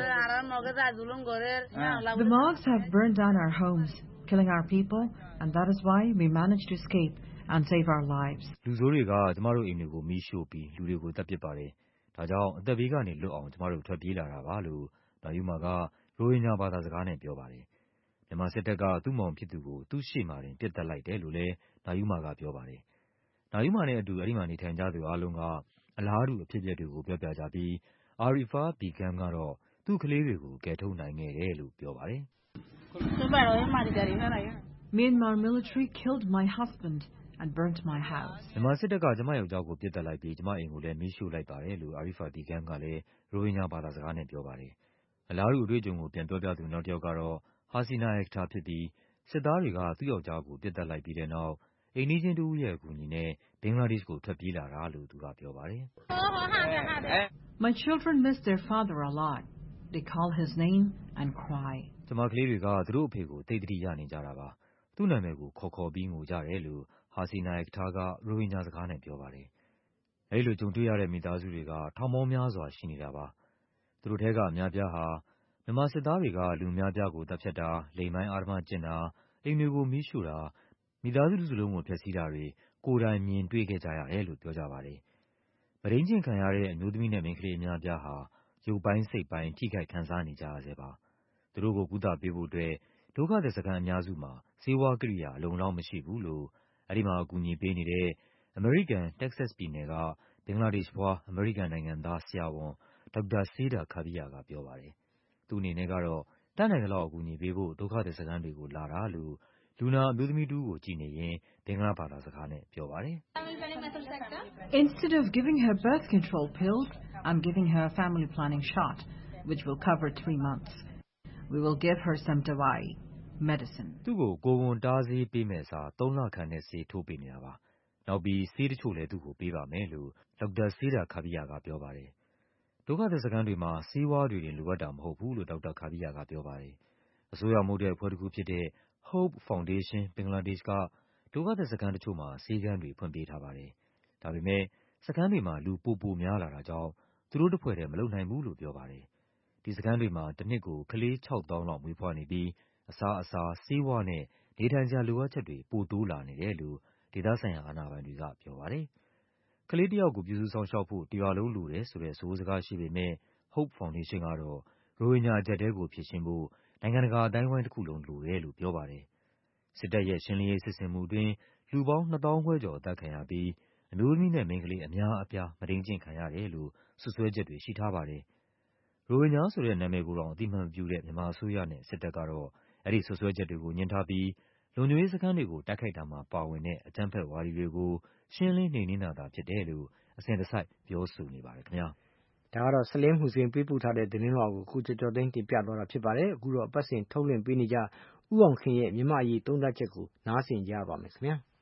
The mobs have burned down our homes, killing our people, and that is why we managed to escape and save our lives.
လူဆိုးတွေကကျမတို့အိမ်တွေကိုမီးရှို့ပြီးလူတွေကိုသတ်ပစ်ပါတယ်။ဒါကြောင့်အသက်ဘေးကနေလွတ်အောင်ကျမတို့ထွက်ပြေးလာတာပါလို့နာယူးမာကရိုဟင်ဂျာဘာသာစကားနဲ့ပြောပါတယ်။မြန်မာစစ်တပ်ကသူ့မောင်ဖြစ်သူကိုသူ့ရှေ့မှာတင်ပစ်သတ်လိုက်တယ်လို့လည်းနာယူးမာကပြောပါတယ်။နာယူးမာနဲ့အတူအဲ့ဒီမှာနေထိုင်ကြသူအားလုံးကအလားတူအဖြစ်အပျက်တွေကိုပြောပြကြပြီးအာရီဖာဘီဂမ်ကတော့သူ့ကလေးတွေကိုကယ်ထုတ်နိုင်ခဲ့တယ်လို့ပြောပါတယ်
။ Myanmar military killed my husband and burnt my house.
မြန်မာစစ်တပ်ကကျမယောက်ျားကိုပစ်သတ်လိုက်ပြီးကျမအိမ်ကိုလည်းမီးရှို့လိုက်ပါတယ်လို့အာရီဖာဘီဂမ်ကလည်းရိုဟင်ဂျာဘာသာစကားနဲ့ပြောပါတယ်။အလားတူအတွေ့အကြုံကိုပြန်ပြောပြသူနောက်တစ်ယောက်ကတော့ဟာစီနာဟက်တာဖြစ်ပြီးစစ်သားတွေကသူ့ယောက်ျားကိုပစ်သတ်လိုက်ပြီးတဲ့နောက်အိမ်နီးချင်းတစ်ဦးရဲ့အကူအညီနဲ့ဘင်္ဂလားဒေ့ရှ်ကိုထွက်ပြေးလာတာလို့သူကပြောပါတယ်
။ My children miss their father a lot. They call his name and cry.
ကျမကလေးတွေကသူတို့အဖေကိုသိပ်သတိရနေကြတာပါ။သူ့နာမည်ကိုခေါ်ခေါ်ပြီးငိုကြတယ်လို့ဟာစီနာယက်ထားကရိုဟင်ဂျာစကားနဲ့ပြောပါတယ်။အဲဒီလိုကြုံတွေ့ရတဲ့မိသားစုတွေကထောင်ပေါင်းများစွာရှိနေတာပါ။သူတို့ထဲကအများအပြားဟာမြန်မာစစ်သားတွေကလူအများအပြားကိုသတ်ဖြတ်တာ၊လိင်ပိုင်းအဓမ္မကျင့်တာ၊အိမ်တွေကိုမီးရှို့တာ၊မိသားစုတစုလုံးကိုဖျက်ဆီးတာတွေကိုယ်တိုင်မြင်တွေ့ခဲ့ကြရတယ်လို့ပြောကြပါတယ်။မုဒိန်းကျင့်ခံရတဲ့အမျိုးသမီးနဲ့မိန်းကလေးအများအပြားဟာရုပ်ပိုင်းစိတ်ပိုင်းထိခိုက်ခံစားနေကြရဆဲပါ။သူတို့ကိုကုသပေးဖို့အတွက်ဒုက္ခသည်စခန်းအများစုမှာဆေးဝါးကိရိယာအလုံအလောက်မရှိဘူးလို့အဲဒီမှာအကူအညီပေးနေတဲ့အမေရိကန်တက္ကဆက်စ်ပြည်နယ်ကဘင်္ဂလားဒေ့ရှ်ဖွားအမေရိကန်နိုင်ငံသားဆရာဝန်ဒေါက်တာဆေးဒါခါဘီယာကပြောပါတယ်။သူ့အနေနဲ့ကတော့တတ်နိုင်သလောက်အကူအညီပေးဖို့ဒုက္ခသည်စခန်းတွေကိုလာတာလို့လူနာအမျိုးသမီးတဦးကိုကြည့်နေရင်းဘင်္ဂလားဘာသာစကားနဲ့ပြောပါတယ်။
Instead of giving her birth control pills, I'm giving her a family planning shot, which will cover three months. We will give her some dawai, medicine.
သူ့ကိုကိုယ်ဝန်တားဆေးပေးမယ်စာသုံးလခန့်နဲ့ဆေးထိုးပေးနေတာပါ။နောက်ပြီးဆေးတချို့လည်းသူ့ကိုပေးပါမယ်လို့ဒေါက်တာဆေးဒါခါဘီယာကပြောပါတယ်။ဒုက္ခသည်စခန်းတွေမှာဆေးဝါးတွေတင်လိုအပ်တာမဟုတ်ဘူးလို့ဒေါက်တာခါဘီယာကပြောပါတယ်။အစိုးရမဟုတ်တဲ့အဖွဲ့တခုဖြစ်တဲ့ Hope Foundation ဘင်္ဂလားဒေ့ရှ်ကဒုက္ခသည်စခန်းတချို့မှာဆေးခန်းတွေဖွင့်ပေးထားပါတယ်။ဒါပေမဲ့စခန်းတွေမှာလူပိုပိုများလာတာကြောင့်သူတို့တဖွဲ့တည်းမလုပ်နိုင်ဘူးလို့ပြောပါတယ်။ဒီစခန်းတွေမှာတနှစ်ကိုကလေးခြောက်သောင်းလောက်မွေးဖွားနေပြီးအစားအစာ၊ဆေးဝါးနဲ့နေထိုင်စရာလိုအပ်ချက်တွေပိုတိုးလာနေတယ်လို့ဒေသဆိုင်ရာအာဏာပိုင်တွေကပြောပါတယ်။ကလေးတယောက်ကိုပြုစုစောင့်ရှောက်ဖို့တရွာလုံးလိုတယ်ဆိုတဲ့ဆိုးစကားရှိပေမဲ့ Hope Foundation ကတော့ရိုဟင်ဂျာအကျပ်အတည်းကိုဖြေရှင်းဖို့နိုင်ငံတကာအသိုင်းအဝိုင်းတခုလုံးလိုတယ်လို့ပြောပါတယ်။စစ်တပ်ရဲ့ရှင်းလင်းရေးစစ်ဆင်မှုအတွင်းလူပေါင်းနှစ်သောင်းခွဲကျော်အသတ်ခံရပြီးအမျိုးသမီးနဲ့မိန်းကလေးအများအပြားမုဒိန်းကျင့်ခံရတယ်လို့စွပ်စွဲချက်တွေရှိထားပါတယ်။ရိုဟင်ဂျာဆိုတဲ့နာမည်ကိုတောင်အသိအမှတ်မပြုတဲ့မြန်မာအစိုးရနဲ့စစ်တပ်ကတော့အဲဒီစွပ်စွဲချက်တွေကိုငြင်းထားပြီးလုံခြုံရေးစခန်းတွေကိုတိုက်ခိုက်တာမှာပါဝင်တဲ့အကြမ်းဖက်ဝါဒီတွေကိုရှင်းလင်းနှိမ်နင်းတာသာဖြစ်တယ်လို့အစဉ်တစိုက်ပြောဆိုနေပါတယ်ခင်ဗျာ
။ဒါကတော့ဆလင်းဟူစိန်ပေးပို့ထားတဲ့သတင်းလွှာကိုခုကျော်ကျော်သိန်းတင်ပြသွားတာဖြစ်ပါတယ်။အခုတော့အပတ်စဉ်ထုတ်လွှင့်ပေးနေကြဦးအောင်ခင်ရဲ့မြန်မာအရေးသုံးသပ်ချက်ကိုနားဆင်ကြပါမယ်ခင်ဗျာ။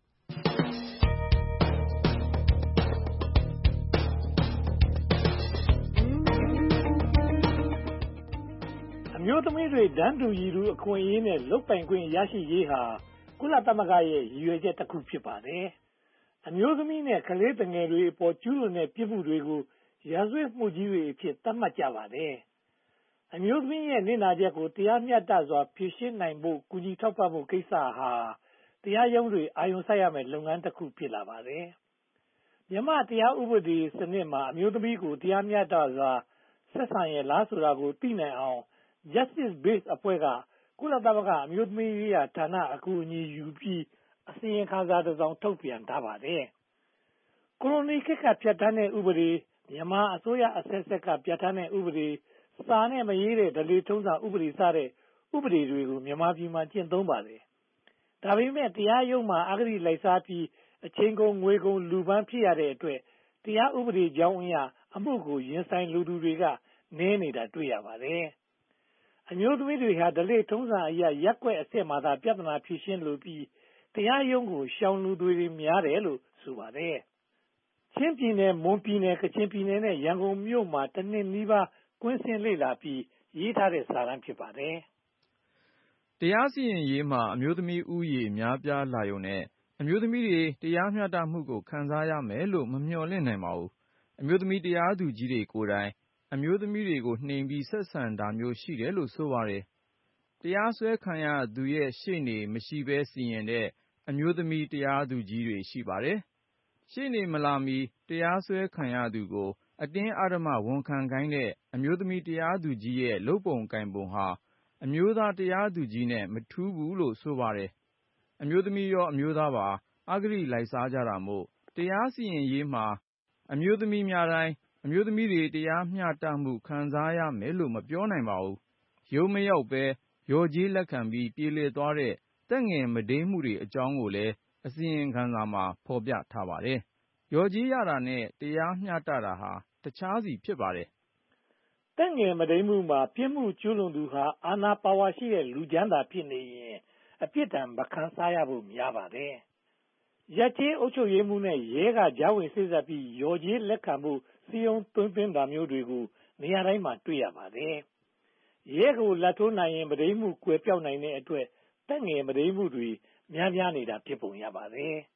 အမျိုးသမီးတွေတန်းတူရည်တူအခွင့်အရေးနဲ့လုပ်ပိုင်ခွင့်ရရှိရေးဟာကုလသမဂ္ဂရဲ့ရည်ရွယ်ချက်တစ်ခုဖြစ်ပါတယ်။အမျိုးသမီးနဲ့ကလေးငယ်တွေအပေါ်ကျူးလွန်တဲ့ပြစ်မှုတွေကိုရာဇဝတ်မှုကြီးတွေအဖြစ်သတ်မှတ်ကြပါတယ်။အမျိုးသမီးရဲ့နစ်နာချက်ကိုတရားမျှတစွာဖြေရှင်းနိုင်ဖို့ကူညီထောက်ပံ့မှုကိစ္စဟာတရားရုံးတွေအာရုံစိုက်ရမယ့်လုပ်ငန်းတစ်ခုဖြစ်လာပါတယ်။မြန်မာတရားဥပဒေစနစ်မှာအမျိုးသမီးကိုတရားမျှတစွာဆက်ဆံရလားဆိုတာကိုသိနိုင်အောင်Justice Base အဖွဲ့ကကုလသမဂ္ဂအမျိုးသမီးရေးရာဌာနအကူအညီယူပြီးအစီရင်ခံစာတစ်စောင်ထုတ်ပြန်ထားပါတယ်။ကိုလိုနီခေတ်ကပြဋ္ဌာန်းတဲ့ဥပဒေမြန်မာအစိုးရအဆက်ဆက်ကပြဋ္ဌာန်းတဲ့ဥပဒေစာနဲ့မရေးတဲ့ဓလေ့ထုံးစံဥပဒေစတဲ့ဥပဒေတွေကိုမြန်မာပြည်မှာကျင့်သုံးပါတယ်။ဒါပေမဲ့တရားရုံးမှာအဂတိလိုက်စားပြီးအချိန်ကုန်ငွေကုန်လူပန်းဖြစ်ရတဲ့အတွက်တရားဥပဒေကြောင်းအရအမှုကိုရင်ဆိုင်လူသူတွေကနည်းနေတာတွေ့ရပါတယ်။အမျိုးသမီးတွေဟာဓလေ့ထုံးစံအရရက်ကွက်အဆက်မှာသာပြဿနာဖြေရှင်းလိုပြီးတရားရုံးကိုရှောင်လူတွေများတယ်လို့ဆိုပါတယ်။ချင်းပြည်နယ်မွန်ပြည်နယ်ကချင်ပြည်နယ်နဲ့ရန်ကုန်မြို့မှာတစ်နှစ်နီးပါးကွင်းဆင်းလေ့လာပြီးရေးထားတဲ့စာတမ်းဖြစ်ပါတယ်
။တရားစီရင်ရေးမှာအမျိုးသမီးဥယေများပြားလာရုံနဲ့အမျိုးသမီးတွေတရားမျှတမှုကိုခံစားရမယ်လို့မမျှော်လင့်နိုင်ပါဘူး။အမျိုးသမီးတရားသူကြီးတွေကိုယ်တိုင်အမျိုးသမီးတွေကိုနှိမ်ပြီးဆက်ဆံတာမျိုးရှိတယ်လို့ဆိုပါတယ်။တရားစွဲခံရသူရဲ့ရှေ့နေမရှိဘဲစီရင်တဲ့အမျိုးသမီးတရားသူကြီးတွေရှိပါတယ်။ရှေ့နေမလာမီတရားစွဲခံရသူကိုအတင်းအဓမ္မဝန်ခံခိုင်းတဲ့အမျိုးသမီးတရားသူကြီးရဲ့လုပ်ပုံကိုင်ပုံဟာအမျိုးသားတရားသူကြီးနဲ့မထူးဘူးလို့ဆိုပါတယ်။အမျိုးသမီးရောအမျိုးသားပါအဂတိလိုက်စားကြတာမို့တရားစီရင်ရေးမှာအမျိုးသမီးများတိုင်းအမျိုးသမီးတွေတရားမျှတမှုခံစားရမယ်လို့မပြောနိုင်ပါဘူး။ရုံးမရောက်ပဲရော်ကြေးလက်ခံပြီးပြေလည်သွားတဲ့သက်ငယ်မုဒိမ်းမှုတွေအကြောင်းကိုလည်းအစီရင်ခံစာမှာဖော်ပြထားပါတယ်။ရော်ကြေးရတာနဲ့တရားမျှတတာဟာတခြားစီဖြစ်ပါတယ်
။သက်ငယ်မုဒိမ်းမှုမှာပြစ်မှုကျူးလွန်သူဟာအာဏာပါဝါရှိတဲ့လူချမ်းသာဖြစ်နေရင်အပြစ်ဒဏ်မခံစားရဖို့များပါတယ်။ရပ်ကျေးအုပ်ချုပ်ရေးမှုနဲ့ရဲကကြားဝင်စေ့စပ်ပြီးရော်ကြေးလက်ခံဖို့စီယုံသွင်းသွင်းတာမျိုးတွေကိုနေရာတိုင်းမှာတွေ့ရပါတယ်။ရဲကိုလက်ထိုးနိုင်ရင်မုဒိမ်းမှုကွယ်ပြောက်နိုင်တဲ့အတွက်သက်ငယ်မုဒိမ်းမှုတွေများများနေတာဖြစ်ပုံရပါတယ်။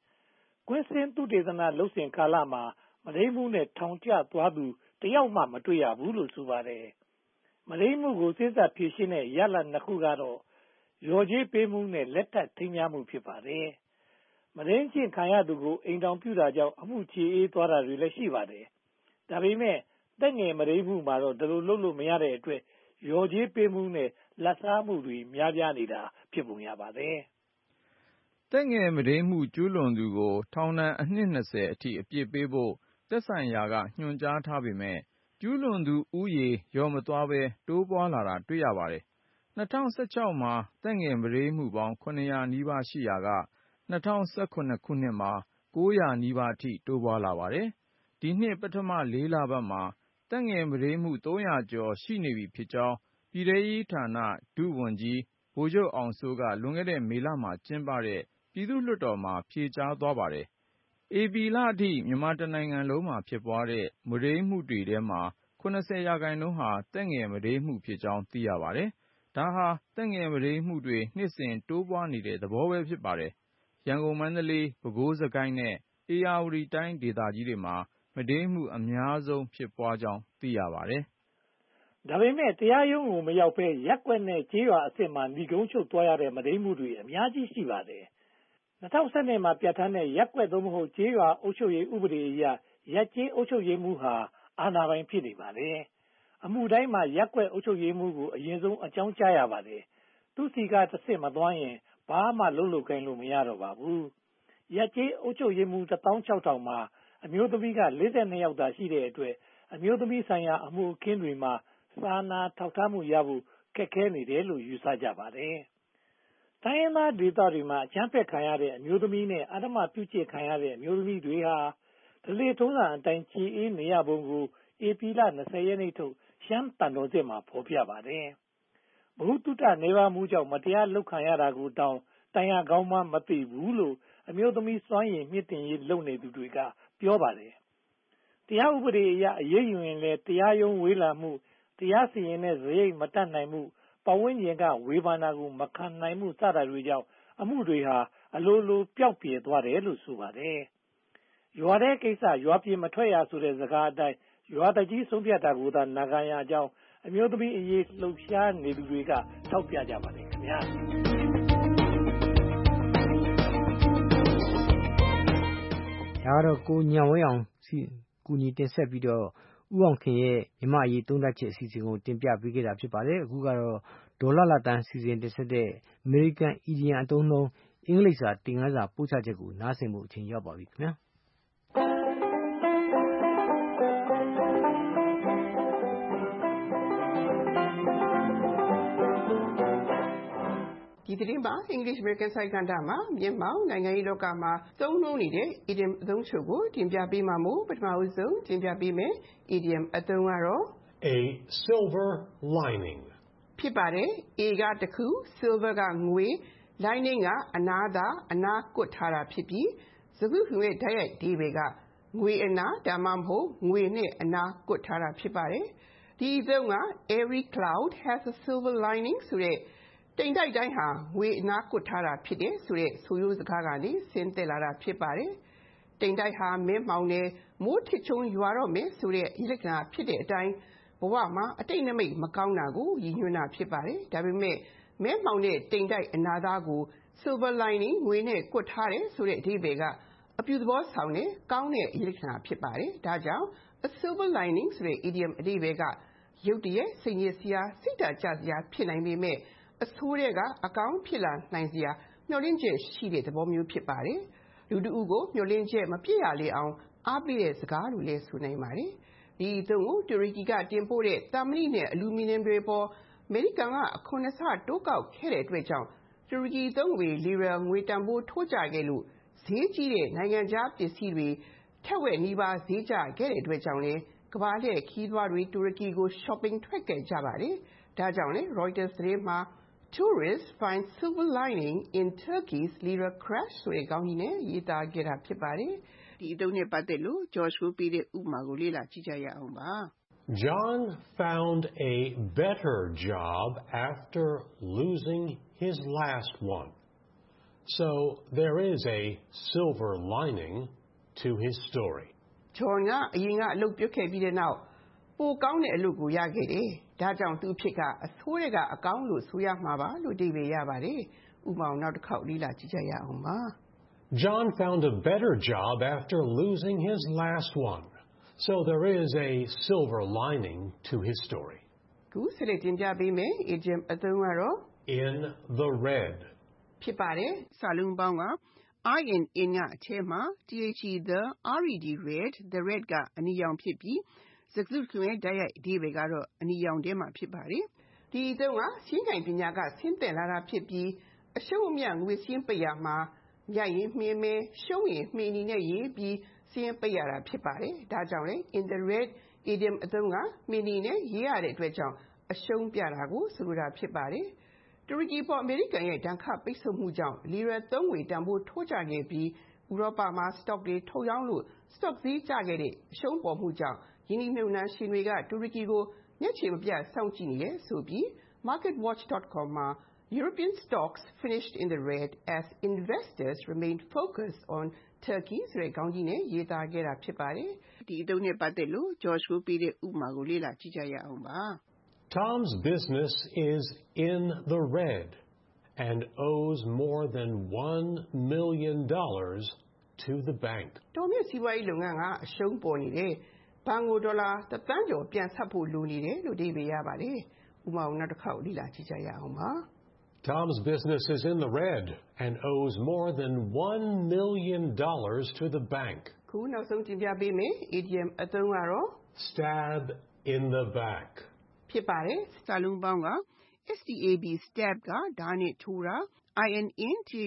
ကွင်းစင်းသုတေသနလုပ်စဉ်ကာလမှာမဒိမ်းမှုနဲ့ထောင်ကျသွားသူတယောက်မှမတွေ့ရဘူးလို့ဆိုပါတယ်။မဒိမ်းမှုကိုစစ်တပ်ဖြေရှင်းတဲ့ရလဒ်နှစ်ခုကတော့ရော်ကြေးပေးမှုနဲ့လက်ထပ်ထိမ်းမြားမှုဖြစ်ပါတယ်။မဒိမ်းချင်းခံရသူကိုအိမ်တောင်ပြုတာကြောင့်အမှုချေအေးသွားတာတွေလည်းရှိပါတယ်။ဒါပေမဲ့တက်ငယ်မဒိမ်းမှုမှာတော့ဒီလိုလုပ်လို့မရတဲ့အတွက်ရော်ကြေးပေးမှုနဲ့လက်စားမှုတွေများပြားနေတာဖြစ်ပုံရပါတယ်
။တက်ငယ်မဒိမ်းမှုကျူးလွန်သူကိုထောင်ဒဏ်အနှစ်နှစ်ဆယ်အထိအပြစ်ပေးဖို့သက်ဆိုင်ရာကညွှန်ကြားထားပေမဲ့ကျူးလွန်သူဦးရေလျော့မသွားဘဲတိုးပွားလာတာတွေ့ရပါတယ်။၂၀၁၆မှာတက်ငယ်မဒိမ်းမှုပေါင်းခုနှစ်ရာနီးပါးရှိရာက၂၀၁၇ခုနှစ်မှာကိုးရာနီးပါးအထိတိုးပွားလာပါတယ်။ဒီနှစ်ပထမလေးလပတ်မှာတက်ငယ်မဒိမ်းမှုသုံးရာကျော်ရှိနေပြီဖြစ်ကြောင်းပြည်ထဲရေးဌာနဒုဝန်ကြီးဗိုလ်ချုပ်အောင်စိုးကလွန်ခဲ့တဲ့မေလမှာကျင်းပတဲ့ပြည်သူ့လွှတ်တော်မှာဖြေကြားသွားပါတယ်။ဧပြီလအထိမြန်မာတနိုင်ငံလုံးမှာဖြစ်ပွားတဲ့မဒိမ်းမှုတွေထဲမှာ၇၀ရာခိုင်နှုန်းဟာတက်ငယ်မဒိမ်းမှုဖြစ်ကြောင်းသိရပါတယ်။ဒါဟာတက်ငယ်မဒိမ်းမှုတွေနှစ်စဉ်တိုးပွားနေတဲ့သဘောပဲဖြစ်ပါတယ်။ရန်ကုန်မန္တလေးပဲခူးစကိုင်းနဲ့ဧရာဝတီတိုင်းဒေသကြီးတွေမှာမဒိမ်းမှုအများဆုံးဖြစ်ပွားကြောင်းသိရပါတယ်
။ဒါပေမဲ့တရားရုံးကိုမရောက်ဘဲရက်ကွက်နဲ့ကြေးရွာအဆင့်မှာဏီကုန်းချုပ်သွားရတဲ့မဒိမ်းမှုတွေအများကြီးရှိပါတယ်။၂၀၁၂မှာပြဋ္ဌာန်းတဲ့ရက်ကွက်သို့မဟုတ်ကြေးရွာအုပ်ချုပ်ရေးဥပဒေအရရက်ကျေးအုပ်ချုပ်ရေးမှုဟာအာဏာပိုင်ဖြစ်နေပါတယ်။အမှုတိုင်းမှာရက်ကွက်အုပ်ချုပ်ရေးမှုကိုအရင်ဆုံးအကြောင်းကြားရပါတယ်။သူစီကတစ်ဆင့်မသွားရင်ဘာမှလုပ်လို့ကိုင်လို့မရတော့ပါဘူး။ရက်ကျေးအုပ်ချုပ်ရေးမှုတစ်သောင်းခြောက်ထောင်မှာအမျိုးသမီးကလေးဆယ်နှစ်ယောက်သာရှိတဲ့အတွက်အမျိုးသမီးဆိုင်ရာအမှုအခင်းတွေမှာစာနာထောက်ထားမှုရဖို့ခက်ခဲနေတယ်လို့ယူဆကြပါတယ်။တိုင်းရင်းသားဒေသတွေမှာအကြမ်းဖက်ခံရတဲ့အမျိုးသမီးနဲ့အဓမ္မပြုကျင့်ခံရတဲ့အမျိုးသမီးတွေဟာဓလေ့ထုံးစံအတိုင်းချေအေးနေရပုံကိုဧပြီလ၂၀ရက်နေ့ထုတ်ရှမ်းတန်တော်စစ်မှာဖော်ပြပါတယ်။ဘ ഹു တုတနေပါမှုကြောင့်မတရားလုပ်ခံရတာကိုတောင်တိုင်ရကောင်းမှမသိဘူးလို့အမျိုးသမီးစွမ်းရည်မြင့်တင်ရေးလုပ်နေသူတွေကပြောပါတယ်။တရားဥပဒေအရအရေးယူရင်လည်းတရားရုံးဝေးလာမှုတရားစီရင်တဲ့စရိတ်မတတ်နိုင်မှုပတ်ဝန်းကျင်ကဝေဖန်တာကိုမခံနိုင်မှုစတာတွေကြောင့်အမှုတွေဟာအလိုလိုပျောက်ပြယ်သွားတယ်လို့ဆိုပါတယ်။ရွာတဲ့ကိစ္စရွာပြင်မထွက်ရဆိုတဲ့စကားအတိုင်းရွာတကြီးဆုံးဖြတ်တာကိုသာနာခံရကြောင်းအမျိုးသမီးအရေးလှုပ်ရှားနေသူတွေကထောက်ပြကြပါတယ်ခင်ဗျာ။
ဒါကတော့ကိုညံဝဲအောင်စီကူညီတင်ဆက်ပြီးတော့ဦးအောင်ခင်ရဲ့မြမအရေးသုံးသပ်ချက်အစီအစဉ်ကိုတင်ပြပေးခဲ့တာဖြစ်ပါတယ်အခုကတော့ဒေါ်လာလာတန်းစီစဉ်တင်ဆက်တဲ့ American Idiom အသုံးနှုန်းအင်္ဂလိပ်စာသင်ခန်းစာပို့ချချက်ကိုနားဆင်ဖို့အချိန်ရောက်ပါပြီခင်ဗျာ
ဒီသတင်းပါ English American စိုက်ကဏ္ဍမှာမျက်မှောက်နိုင်ငံရေးလောကမှာသုံးနှုန်းနေတဲ့ idiom အသုံးချုပ်ကိုတင်ပြပေးမှာမို့ပထမဦးဆုံးတင်ပြပေးမယ် idiom အသုံးကတော့
a silver lining
ဖြစ်ပါတယ် A ကတခု silver ကငွေ lining ကအနားသာအနားကွတ်ထားတာဖြစ်ပြီးစကားခုရဲ့တိုက်ရိုက်ဒီဘေကငွေအနားဒါမှမဟုတ်ငွေနဲ့အနားကွတ်ထားတာဖြစ်ပါတယ်ဒီအသုံးက every cloud has a silver lining ဆိုတဲ့တိမ်တိုက်တိုင်းဟာငွေအနားကွတ်ထားတာဖြစ်တယ်ဆိုတဲ့ဆိုရိုးစကားကနေဆင်းသက်လာတာဖြစ်ပါတယ်။တိမ်တိုက်ဟာမဲမှောင်တယ်မိုးထစ်ချုံရွာတော့မယ်ဆိုတဲ့ဤလက္ခဏာဖြစ်တဲ့အတိုင်းဘဝမှာအတိတ်နမိတ်မကောင်းတာကိုရည်ညွှန်းတာဖြစ်ပါတယ်။ဒါပေမဲ့မဲမှောင်တဲ့တိမ်တိုက်အနာသားကို silver lining ငွေနဲ့ကွတ်ထားတယ်ဆိုတဲ့အဓိပ္ပာယ်ကအပြုသဘောဆောင်တဲ့ကောင်းတဲ့ဤလက္ခဏာဖြစ်ပါတယ်။ဒါကြောင့် a silver lining ဆိုတဲ့ idiom အဓိပ္ပာယ်ကရုတ်တရက်စိတ်ညစ်စရာစိတ်ဓာတ်ကျစရာဖြစ်နိုင်ပေမဲ့အဆိုးတွေကအကောင်းဖြစ်လာနိုင်စရာမျှော်လင့်ချက်ရှိတဲ့သဘောမျိုးဖြစ်ပါတယ်။လူတဦးကိုမျှော်လင့်ချက်မပြည့်ရလေအောင်အားပေးတဲ့စကားလို့လည်းဆိုနိုင်ပါတယ်။ဒီအသုံးကိုတူရကီကတင်ပို့တဲ့တာမဏိနဲ့အလူမီနီယမ်တွေပေါ်အမေရိကန်ကအခွန်အဆတိုးကောက်ခဲ့တဲ့အတွက်ကြောင့်တူရကီသုံးငွေလီရာငွေတန်ဖိုးထိုးကျခဲ့လို့ဈေးကြီးတဲ့နိုင်ငံခြားပစ္စည်းတွေထက်ဝက်နီးပါးဈေးကျခဲ့တဲ့အတွက်ကြောင့်လည်းကမ္ဘာလှည့်ခီးသွားတွေတူရကီကို shopping ထွက်ခဲ့ကြပါတယ်။ဒါကြောင့်လည်း Reuters သတင်းမှာTourists find silver lining in Turkey's lira crash ဆိုတဲ့ခေါင်းကြီးနဲ့ရေးသားခဲ့တာဖြစ်ပါတယ်။ဒီအသုံးနဲ့ပတ်သက်လို့ George ကိုပေးတဲ့ဥပမာကိုလေ့လာကြည့်ကြရအောင်ပါ
။ John found a better job after losing his last one. So there is a silver lining to his story.
John ကအရင်ကအလုပ်ပြုတ်ခဲ့ပြီးတဲ့နောက်ပိုကောင်းတဲ့အလုပ်ကိုရခဲ့တယ်။ဒါကြောင့်သူ့ဖြစ်ကအဆိုးတွေကအကောင်းလို့ဆိုရမှာပါလို့အဓိပ္ပာယ်ရပါတယ်။ဥပမာနောက်တစ်ခေါက်လေ့လာကြည့်ကြရအောင်ပါ။
John found a better job after losing his last one. So there is a silver lining to his story.
ခုဆက်လက်တင်ပြပေးမယ်။ idiom အသုံးကတော့
In the red.
ဖြစ်ပါတယ်။စာလုံးပေါင်းက I and in ကအထဲမှာ the red red the red ကအနီရောင်ဖြစ်ပြီးစကားစုတခုရဲ့တိုက်ရိုက်အဓိပ္ပာယ်ကတော့အနီရောင်ထဲမှာဖြစ်ပါတယ်။ဒီအသုံးကရှင်းနိုင်ပညာကဆင်းသက်လာတာဖြစ်ပြီးအရှုံးအမြတ်ငွေရှင်းပိတ်ရမှာမြတ်ရင်မှင်းမဲရှုံးရင်မှင်းနေနဲ့ရေးပြီးရှင်းပိတ်ရတာဖြစ်ပါတယ်။ဒါကြောင့်လေ in the red idiom အသုံးကမှင်းနေနဲ့ရေးရတဲ့အတွက်ကြောင့်အရှုံးပြတာကိုဆိုလိုတာဖြစ်ပါတယ်။တူရကီပေါ်အမေရိကန်ရဲ့ဒဏ်ခတ်ပိတ်ဆို့မှုကြောင့်လီရာသုံးငွေတန်ဖိုးထိုးကျခဲ့ပြီးဥရောပမှာ stock တွေထုတ်ရောင်းလို့ stock ဈေးကျခဲ့တဲ့အရှုံးပေါ်မှုကြောင့်ယင်းဒီမြုံနှံရှင်တွေကတူရကီကိုမျက်ခြေမပြတ်စောင့်ကြည့်နေတယ်ဆိုပြီး market watch dot com မှာ European stocks finished in the red as investors remained focused on Turkey ဆိုတဲ့ခေါင်းကြီးနဲ့ရေးသားခဲ့တာဖြစ်ပါတယ်။ဒီအသုံးနဲ့ပတ်သက်လို့ George ကိုပေးတဲ့ဥပမာကိုလေ့လာကြည့်ကြရအောင်ပါ။
Tom's business is in the red and owes more than one million dollars to the bank.
Tom ရဲ့စီးပွားရေးလုပ်ငန်းကအရှုံးပေါ်နေတယ်။ဘဏ်ကိုဒေါ်လာတစ်သန်းကျော်ပြန်ဆပ်ဖို့လိုနေတယ်လို့အဓိပ္ပာယ်ရပါတယ်။ဥပမာနောက်တစ်ခေါက်လေ့လာကြည့်ကြရအောင်ပါ။
Tom's business is in the red and owes more than one million dollars to the bank.
ခုနောက်ဆုံးတင်ပြပေးမယ်။ idiom အသုံးကတော့
stab in the back.
ဖြစ်ပါတယ်။စာလုံးပေါင်းက stab stab ကဓာတ်နဲ့ထိုးတာ in in the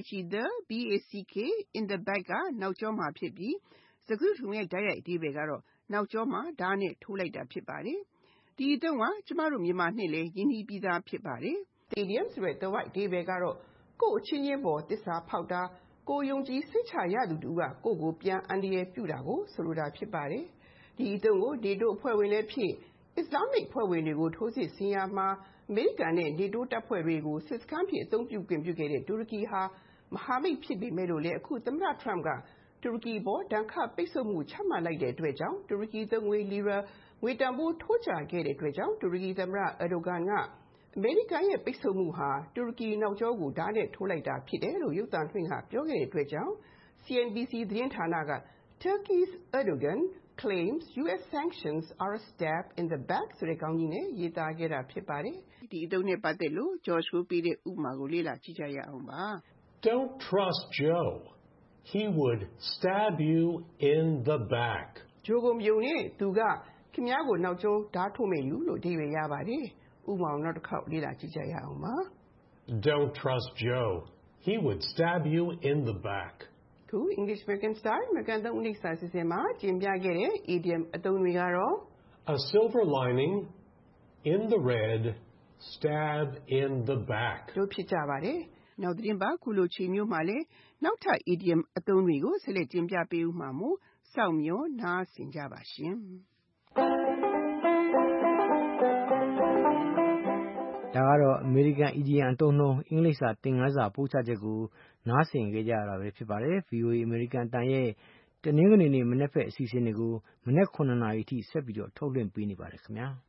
back in the back ကနောက်ကျောမှာဖြစ်ပြီးစကားစုတခုရဲ့တိုက်ရိုက်အဓိပ္ပာယ်ကတော့နောက်ကျောမှာဓာတ်နဲ့ထိုးလိုက်တာဖြစ်ပါတယ်။ဒီအသုံးကကျမတို့မြန်မာနဲ့လည်းရင်းနှီးပြီးသားဖြစ်ပါတယ်။ idiom ဆိုတဲ့ the right အဓိပ္ပာယ်ကတော့ကိုယ့်အချင်းချင်းပေါ်သစ္စာဖောက်တာကိုယုံကြည်စိတ်ချရသူတူကကိုယ့်ကိုပြန်အန္တရာယ်ပြုတာကိုဆိုလိုတာဖြစ်ပါတယ်။ဒီအသုံးကို NATO အဖွဲ့ဝင်လည်းဖြစ်Islamic ဖွဲ့ဝင်တွေကိုထိုးစစ်ဆင်ရာမှာအမေရိကန်နဲ့ NATO တပ်ဖွဲ့တွေကိုစစ်စခန်းဖြစ်အသုံးပြုခွင့်ပြုခဲ့တဲ့တူရကီဟာမဟာမိတ်ဖြစ်ပေမဲ့လို့လည်းအခုသမ္မတ Trump ကတူရကီပေါ်ဒဏ်ခတ်ပိတ်ဆို့မှုချမှတ်လိုက်တဲ့အတွက်ကြောင့်တူရကီသုံးငွေလီရာငွေတန်ဖိုးထိုးကျခဲ့တဲ့အတွက်ကြောင့်တူရကီသမ္မတ Erdogan ကအမေရိကန်ရဲ့ပိတ်ဆို့မှုဟာတူရကီနောက်ကျောကိုဓာတ်နဲ့ထိုးလိုက်တာဖြစ်တယ်လို့ရုပ်သံလွှင့်ကပြောခဲ့တဲ့အတွက်ကြောင့် C N B C သတင်းဌာနက Turkey's Erdogan claims U S sanctions are a stab in the back ဆိုတဲ့ခေါင်းကြီးနဲ့ရေးသားခဲ့တာဖြစ်ပါတယ်။ဒီအသုံးနဲ့ပတ်သက်လို့ George ကိုပေးတဲ့ဥပမာကိုလေ့လာကြည့်ကြရအောင်ပါ
။ Don't trust Joe. He would stab you in the back.
Joe ကိုမယုံနဲ့သူကခင်ဗျားကိုနောက်ကျောဓာတ်ထိုးမယ်လူလို့အဓိပ္ပာယ်ရပါတယ်။ဥပမာနောက်တစ်ခေါက်လေ့လာကြည့်ကြရအောင်ပါ
။ Don't trust Joe. He would stab you in the back.
English American Style အမေရိကန်သုံးဥပစာအစီအစဉ်မှာကျင်းပြခဲ့တဲ့ idiom အသုံးတွေကတော့
A silver lining, in the red, stab in the back
တို့ဖြစ်ကြပါတယ်။နောက်သတင်းပါခုလိုချိန်မျိုးမှာလည်းနောက်ထပ် idiom အသုံးတွေကိုဆက်လက်ကျင်းပြပေးဦးမှာမို့စောင့်မျှော်နားဆင်ကြပါရှင်။
ဒါကတော့ American Idiom အသုံးနှုန်းအင်္ဂလိပ်စာသင်ခန်းစာပို့ချချက်ကိုနားဆင်ခဲ့ကြရတာပဲဖြစ်ပါတယ်။ V O A American အတန်ရဲ့တနင်္ဂနွေနေ့မနက်ဖက်အစီအစဉ်တွေကိုမနက်ခုနှစ်နာရီအထိဆက်ပြီးတော့ထုတ်လွှင့်ပေးနေပါတယ်ခင်ဗျာ။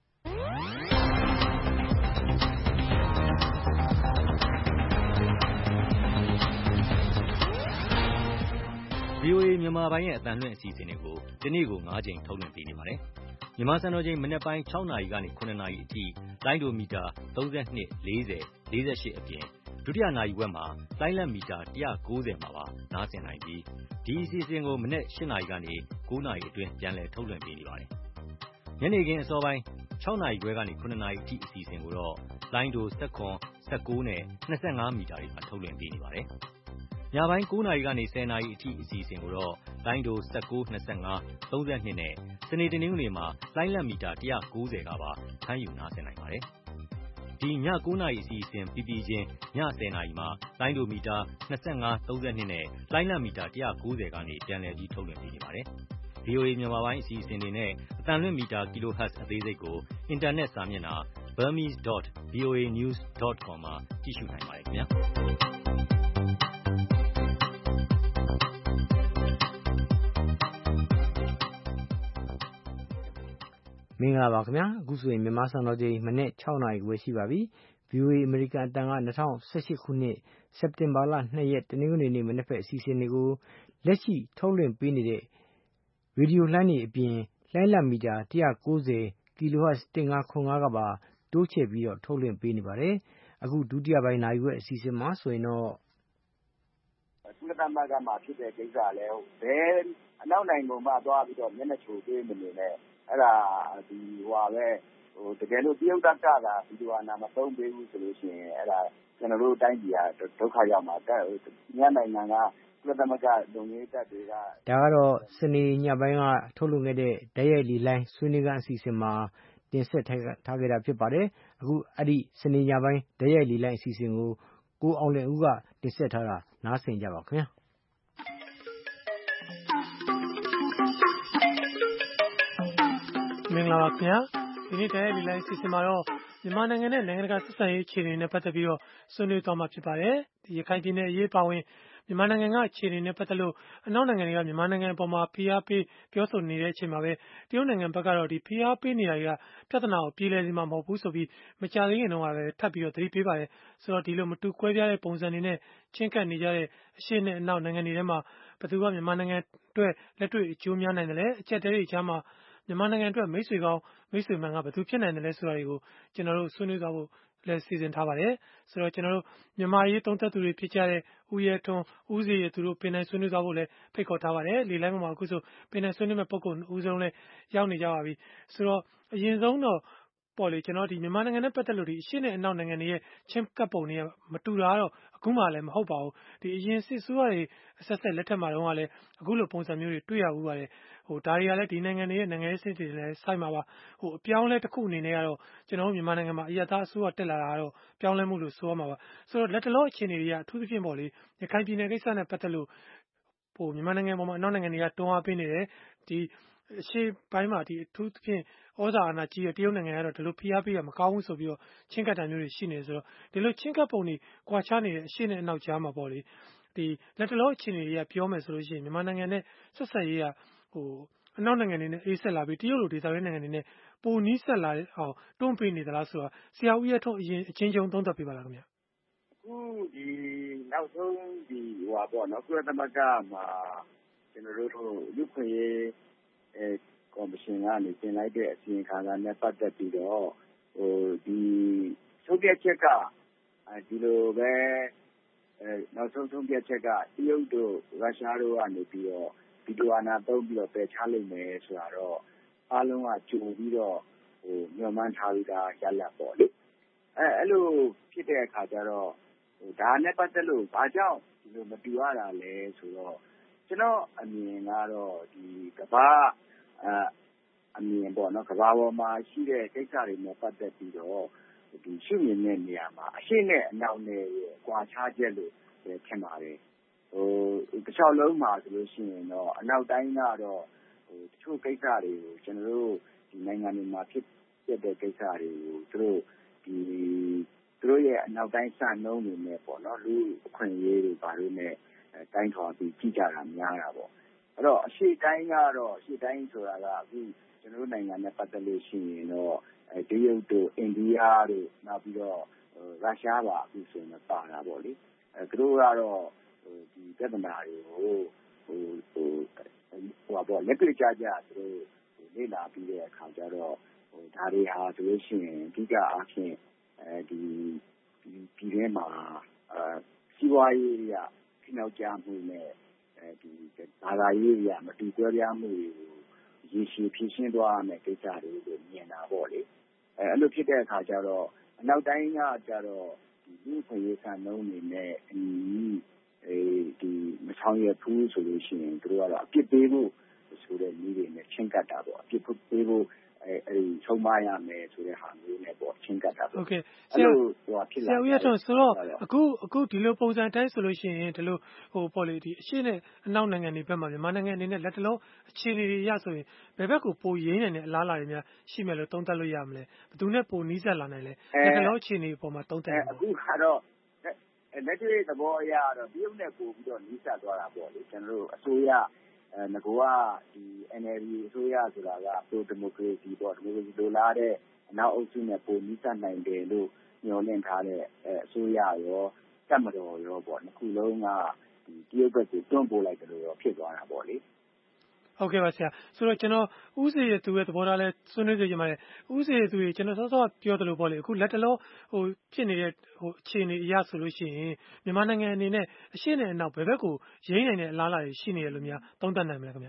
V O A မြန်မာပိုင်းရဲ့အတန်လွှင့်အစီအစဉ်တွေကိုဒီနေ့ကို၅ချိန်ထုတ်လွှင့်ပေးနေပါတယ်။မြန်မာစံတော်ချိန်မနက်ပိုင်း၆နာရီကနေခုနှစ်နာရီအထိလိုင်းဒိုမီတာသုံး၂၄၀ ၄၈အပြင်ဒုတိယနာရီဝက်မှာလိုင်းလက်မီတာ၁၉၀မှာပါနားဆင်နိုင်ပြီးဒီအစီအစဉ်ကိုမနက်၈နာရီကနေ၉နာရီအတွင်းပြန်လည်ထုတ်လွှင့်ပေးနေပါတယ်။ညနေခင်းအစောပိုင်း၆နာရီခွဲကနေခုနှစ်နာရီအထိအစီအစဉ်ကိုတော့လိုင်းဒို၁၇ ၁၉နဲ့၂၅မီတာတွေမှာထုတ်လွှင့်ပေးနေပါတယ်။ညပိုင်း၉နာရီကနေ၁၀နာရီအထိအစီအစဉ်ကိုတော့လိုင်းဒို၁၉ ၂၅ ၃၂နဲ့စနေတနင်္ဂနွေမှာလိုင်းလက်မီတာ၁၉၀ကပါဖမ်းယူနားဆင်နိုင်ပါတယ်။ဒီည၉နာရီအစီအစဉ်ပြီးပြီးချင်းည၁၀နာရီမှာလိုင်းဒိုမီတာ၂၅ ၃၂နဲ့လိုင်းလက်မီတာ၁၉၀ကနေပြန်လည်ပြီးထုတ်လွှင့်ပေးနေပါတယ်။ V O A မြန်မာပိုင်းအစီအစဉ်တွေနဲ့အတန်လွှင့်မီတာ kilohertz အသေးစိတ်ကိုအင်တာနက်စာမျက်နှာ burmese dot voa news dot com မှာကြည့်ရှုနိုင်ပါတယ်ခင်ဗျာ။
မင်္ဂလာပါခင်ဗျာအခုဆိုရင်မြန်မာစံတော်ချိန်မနေ့၆နာရီခွဲရှိပါပြီ ဗီအိုအေ အမေရိကန်အတန်က၂၀၁၈ခုနှစ်စက်တင်ဘာလ၂ရက်တနင်္ဂနွေနေ့မနက်ဖက်အစီအစဉ်တွေကိုလက်ရှိထုတ်လွှင့်ပေးနေတဲ့ရေဒီယိုလှမ်းတွေအပြင်လှိုင်းလမီတာ၁၉၀ကီလိုဟတ်၁၅ခွန်ငါးကပါတိုးချဲ့ပြီးတော့ထုတ်လွှင့်ပေးနေပါတယ်အခုဒုတိယပိုင်းနာရီခွဲအစီအစဉ်မှာဆိုရင်တော့
ကုလသမဂ္ဂမှာဖြစ်တဲ့ကိစ္စလဲဘယ်အနောက်နိုင်ငံမှာသွားပြီးတော့မျက်နှာချိုပေးမနေနဲ့အဲ့ဒါဒီဟိုပဲဟိုတကယ်လို့တရုတ်တပ်ကလာဒီလိုအနာမသုံးပေးဘူးဆိုလို့ရှိရင်အဲ့ဒါကျွန်တော်တို့တိုင်းပြည်ကဒုက္ခရောက်မှာညနိုင်ငံကကုလသမဂ္ဂလုံခြုံရေးတပ်တွေက
ဒါကတော့စနေညပိုင်းကထုတ်လွှင့်ခဲ့တဲ့ဓာတ်ရိုက်လီလိုင်းဆွေးနွေးခန်းအစီအစဉ်မှာတင်ဆက်ထားခဲ့တာဖြစ်ပါတယ်အခုအဲ့ဒီစနေညပိုင်းဓာတ်ရိုက်လီလိုင်းအစီအစဉ်ကိုကိုအောင်လင်ဦးကတင်ဆက်ထားတာနားဆင်ကြပါခင်ဗျာ
မင်္ဂလာပါခင်ဗျာဒီနေ့တိုင်းပြည်လိုင်းစီစဉ်မှာတော့မြန်မာနိုင်ငံနဲ့နိုင်ငံတကာဆက်ဆံရေးအခြေအနေနဲ့ပတ်သက်ပြီးတော့ဆွေးနွေးသွားမှာဖြစ်ပါတယ်ဒီရခိုင်ပြည်နယ်အရေးပါဝင်မြန်မာနိုင်ငံကအခြေအနေနဲ့ပတ်သက်လို့အနောက်နိုင်ငံတွေကမြန်မာနိုင်ငံအပေါ်မှာဖိအားပေးပြောဆိုနေတဲ့အချိန်မှာပဲတရုတ်နိုင်ငံဘက်ကတော့ဒီဖိအားပေးနေတာတွေကပြဿနာကိုပြေလည်စေမှာမဟုတ်ဘူးဆိုပြီးမကြသေးခင်တုန်းကလည်းထပ်ပြီးတော့သတိပေးပါတယ်ဆိုတော့ဒီလိုမတူကွဲပြားတဲ့ပုံစံတွေနဲ့ချင်းကပ်နေကြတဲ့အရှေ့နဲ့အနောက်နိုင်ငံတွေထဲမှာဘယ်သူကမြန်မာနိုင်ငံအတွက်လက်တွေ့အကျိုးများနိုင်တယ်လဲအချက်တဲတွေကြားမှာမြန်မာနိုင်ငံအတွက်မိတ်ဆွေကောင်းမိတ်ဆွေမှန်ကဘယ်သူဖြစ်နိုင်တယ်လဲဆိုတာတွေကိုကျွန်တော်တို့ဆွေးနွေးသွားဖို့လည်းစီစဉ်ထားပါတယ်ဆိုတော့ကျွန်တော်တို့မြန်မာရေးသုံးသက်သူတွေဖြစ်ကြတဲ့ဦးရဲထွန်းဦးစီရသူတို့ပင်နိုင်ဆွေးနွေးသွားဖို့လည်းဖိတ်ခေါ်ထားပါတယ်လေလိုင်းမှာအခုဆိုပင်နိုင်ဆွေးနွေးမဲ့ပုံကုန်ဦးဆုံးလည်းရောက်နေကြပါပြီဆိုတော့အရင်ဆုံးတော့ပေါ်လေကျွန်တော်ဒီမြန်မာနိုင်ငံနဲ့ပတ်သက်လို့ဒီအရှေ့နဲ့အနောက်နိုင်ငံတွေရဲ့ချင်းကပ်ပုံတွေကမတူတာတော့အခုမှလည်းမဟုတ်ပါဘူးဒီအရင်စစ်ဆိုးရတွေအဆက်ဆက်လက်ထက်မှာတော့ကလည်းအခုလိုပုံစံမျိုးတွေတွေ့ရဘူးပါတယ်ဟိုဒါတွေကလည်းဒီနိုင်ငံတွေရဲ့နိုင်ငံရေးစစ်တွေလည်းစိုက်မှာပါဟိုအပြောင်းလဲတစ်ခုအနေနဲ့ကတော့ကျွန်တော်တို့မြန်မာနိုင်ငံမှာအရသာအစိုးရတက်လာတာကတော့ပြောင်းလဲမှုလို့ဆိုရမှာပါဆိုတော့လက်တလောအခြေအနေတွေကအထူးသဖြင့်ပေါ့လေရခိုင်ပြည်နယ်ကိစ္စနဲ့ပတ်သက်လို့ဟိုမြန်မာနိုင်ငံပေါ်မှာအနောက်နိုင်ငံတွေကတွန်းအားပေးနေတယ်ဒီအရှေ့ပိုင်းမှာဒီအထူးသဖြင့်ဩဇာအာဏာကြီးတဲ့တရုတ်နိုင်ငံကတော့ဒီလိုဖိအားပေးရမကောင်းဘူးဆိုပြီးတော့ချင်းကပ်တာမျိုးတွေရှိနေဆိုတော့ဒီလိုချင်းကပ်ပုံတွေကွာခြားနေတဲ့အရှေ့နဲ့အနောက်ကြားမှာပေါ့လေဒီလက်တလောအခြေအနေတွေကပြောမယ်ဆိုလို့ရှိရင်မြန်မာနိုင်ငံနဲ့ဆက်ဆက်ရေးကဟိုအနောက်နိုင်ငံတွေနဲ့အေးဆက်လာပြီးတရုတ်လိုဒေသတွင်းနိုင်ငံတွေနဲ့ပိုနီးဆက်လာအောင်တွန်းပေးနေသလားဆိုတာဆရာဦးရထွန်းအရင်အချင်းချင်းသုံးသပ်ပေးပါလားခင်ဗျာ
အခုဒီနောက်ဆုံးဒီဟိုပါပေါ့နော်ကုလသမဂ္ဂမှာကျွန်တော်တို့လူခွင့်ရေးအဲကော်မရှင်ကနေတင်လိုက်တဲ့အစီရင်ခံစာနဲ့ပတ်သက်ပြီးတော့ဟိုဒီထုတ်ပြချက်ကဒီလိုပဲအဲနောက်ဆုံးထုတ်ပြချက်ကတရုတ်တို့ရုရှားတို့ကနေပြီးတော့ဗီဒီယိုအာနာသုံးပြီးတော့ပယ်ချလိုက်မယ်ဆိုတာတော့အားလုံးကကြိုပြီးတော့ဟိုညှော်မှန်းထားပြီးသားရလတ်ပေါ့လေအဲအဲ့လိုဖြစ်တဲ့အခါကျတော့ဟိုဒါနဲ့ပတ်သက်လို့ဘာကြောင့်ဒီလိုမတူရတာလဲဆိုတော့ကျွန်တော်အမြင်ကတော့ဒီကမ္ဘာအအမြင်ပေါ့နော်ကမ္ဘာပေါ်မှာရှိတဲ့ကိစ္စတွေနဲ့ပတ်သက်ပြီးတော့ဒီရှုမြင်တဲ့နေရာမှာအရှိနဲ့အနောက်နဲ့ကွာခြားချက်လို့ထင်ပါတယ်ဟိုတစ်လျှောက်လုံးမှာဆိုလို့ရှိရင်တော့အနောက်တိုင်းကတော့ဟိုတချို့ကိစ္စတွေကိုကျွန်တော်တို့ဒီနိုင်ငံတွေမှာဖြစ်တဲ့ကိစ္စတွေကိုသူတို့ဒီသူတို့ရဲ့အနောက်တိုင်းစံနှုန်းတွေနဲ့ပေါ့နော်လူအခွင့်အရေးတွေဘာလို့နဲ့တိုင်းထွာပြီးကြည့်ကြတာများတာပေါ့အဲ့တော့အရှိတိုင်းကတော့အရှိတိုင်းဆိုတာကအခုကျွန်တော်တို့နိုင်ငံနဲ့ပတ်သက်လို့ရှိရင်တော့အဲတရုတ်တို့အိန္ဒိယတို့နောက်ပြီးတော့ရုရှားပါအခုဆိုရင်ပါတာပေါ့လေအဲသူတို့ကတော့ဟိုဒီပြဿနာတွေကိုဟိုဟိုဟိုပေါ့လက်တွေ့ကြကြသူတို့လေ့လာပြီးတဲ့အခါကျတော့ဟိုဒါတွေဟာဆိုလို့ရှိရင်အဓိကအားဖြင့်အဲဒီဒီထဲမှာအာစီးပွားရေးရခိနောက်ကြမှုနဲ့အဲဒီဘာသာရေးရမတူကြွယ်ပြားမှုတွေကိုရည်ရှိဖြည့်ရှင်းသွားမယ်ကိစ္စတွေကိုမြင်တာပေါ့လေအဲအဲ့လိုဖြစ်တဲ့အခါကျတော့အနောက်တိုင်းကကျတော့ဒီလူ့ခွင့်ရေးစံနှုန်းတွေနဲ့အညီအဲဒီမဆောင်ရွက်ဘူးဆိုလို့ရှိရင်တို့ကတော့အပြစ်ပေးဖို့ဆိုတဲ့နည်းတွေနဲ့ချင်းကပ်တာပေါ့အပြစ်ပေးဖို့အဲအဲဒီဆုံးမရမယ်ဆိုတဲ့ဟာမျိုးနဲ့ပေါ့ချင်းကပ်တာပေါ့
ဟုတ်ကဲ့ဆရာဟိုဖြစ်လာဆရာဦးရထွန်းဆိုတော့အခုအခုဒီလိုပုံစံတိုင်းဆိုလို့ရှိရင်ဒီလိုဟိုပေါ့လေဒီအရှေ့နဲ့အနောက်နိုင်ငံတွေဘက်မှာမြန်မာနိုင်ငံအနေနဲ့လက်တလုံးအခြေအနေတွေရဆိုရင်ဘယ်ဘက်ကိုပိုရင်းနေတဲ့အလားအလာတွေများရှိမယ်လို့သုံးသပ်လို့ရမလဲဘယ်သူနဲ့ပိုနီးစပ်လာနိုင်လဲလက်တလုံးအခြေအနေပေါ်မှာသုံးသပ်
အခုကတော့လက်တွေ့သဘောအရတော့တရုတ်နဲ့ပို့ပြီးတော့နီးစပ်သွားတာပေါ့လေကျွန်တော်တို့အစိုးရအဲငကူကဒီ N L D အစိုးရဆိုတာက pro democracy ပေါ့ဒီမိုကရေစီလိုလားတဲ့အနောက်အုပ်စုနဲ့ပိုနီးစပ်နိုင်တယ်လို့ညွှန်လင့်ထားတဲ့အစိုးရရောတပ်မတော်ရောပေါ့နှစ်ခုလုံးကဒီတရုတ်ဘက်ကိုတွန်းပို့လိုက်တယ်လို့ရောဖြစ်သွားတာပေါ့လေ
ဟုတ်ကဲ့ပါဆရာဆိုတော့ကျွန်တော်ဥစေရသူရဲ့သဘောထားလဲဆွေးနွေးစေချင်ပါတယ်ဥစေရသူရေကျွန်တော်စောစောပြောသလိုပေါ့လေအခုလက်တလုံးဟိုဖြစ်နေတဲ့ဟိုအခြေအနေအရဆိုလို့ရှိရင်မြန်မာနိုင်ငံအနေနဲ့အရှင်းနဲ့အနောက်ဘယ်ဘက်ကိုရင်းနိုင်တဲ့အလားအလာတွေရှိနေရလို့များသုံးသပ်နိုင်မလဲခင်ဗျ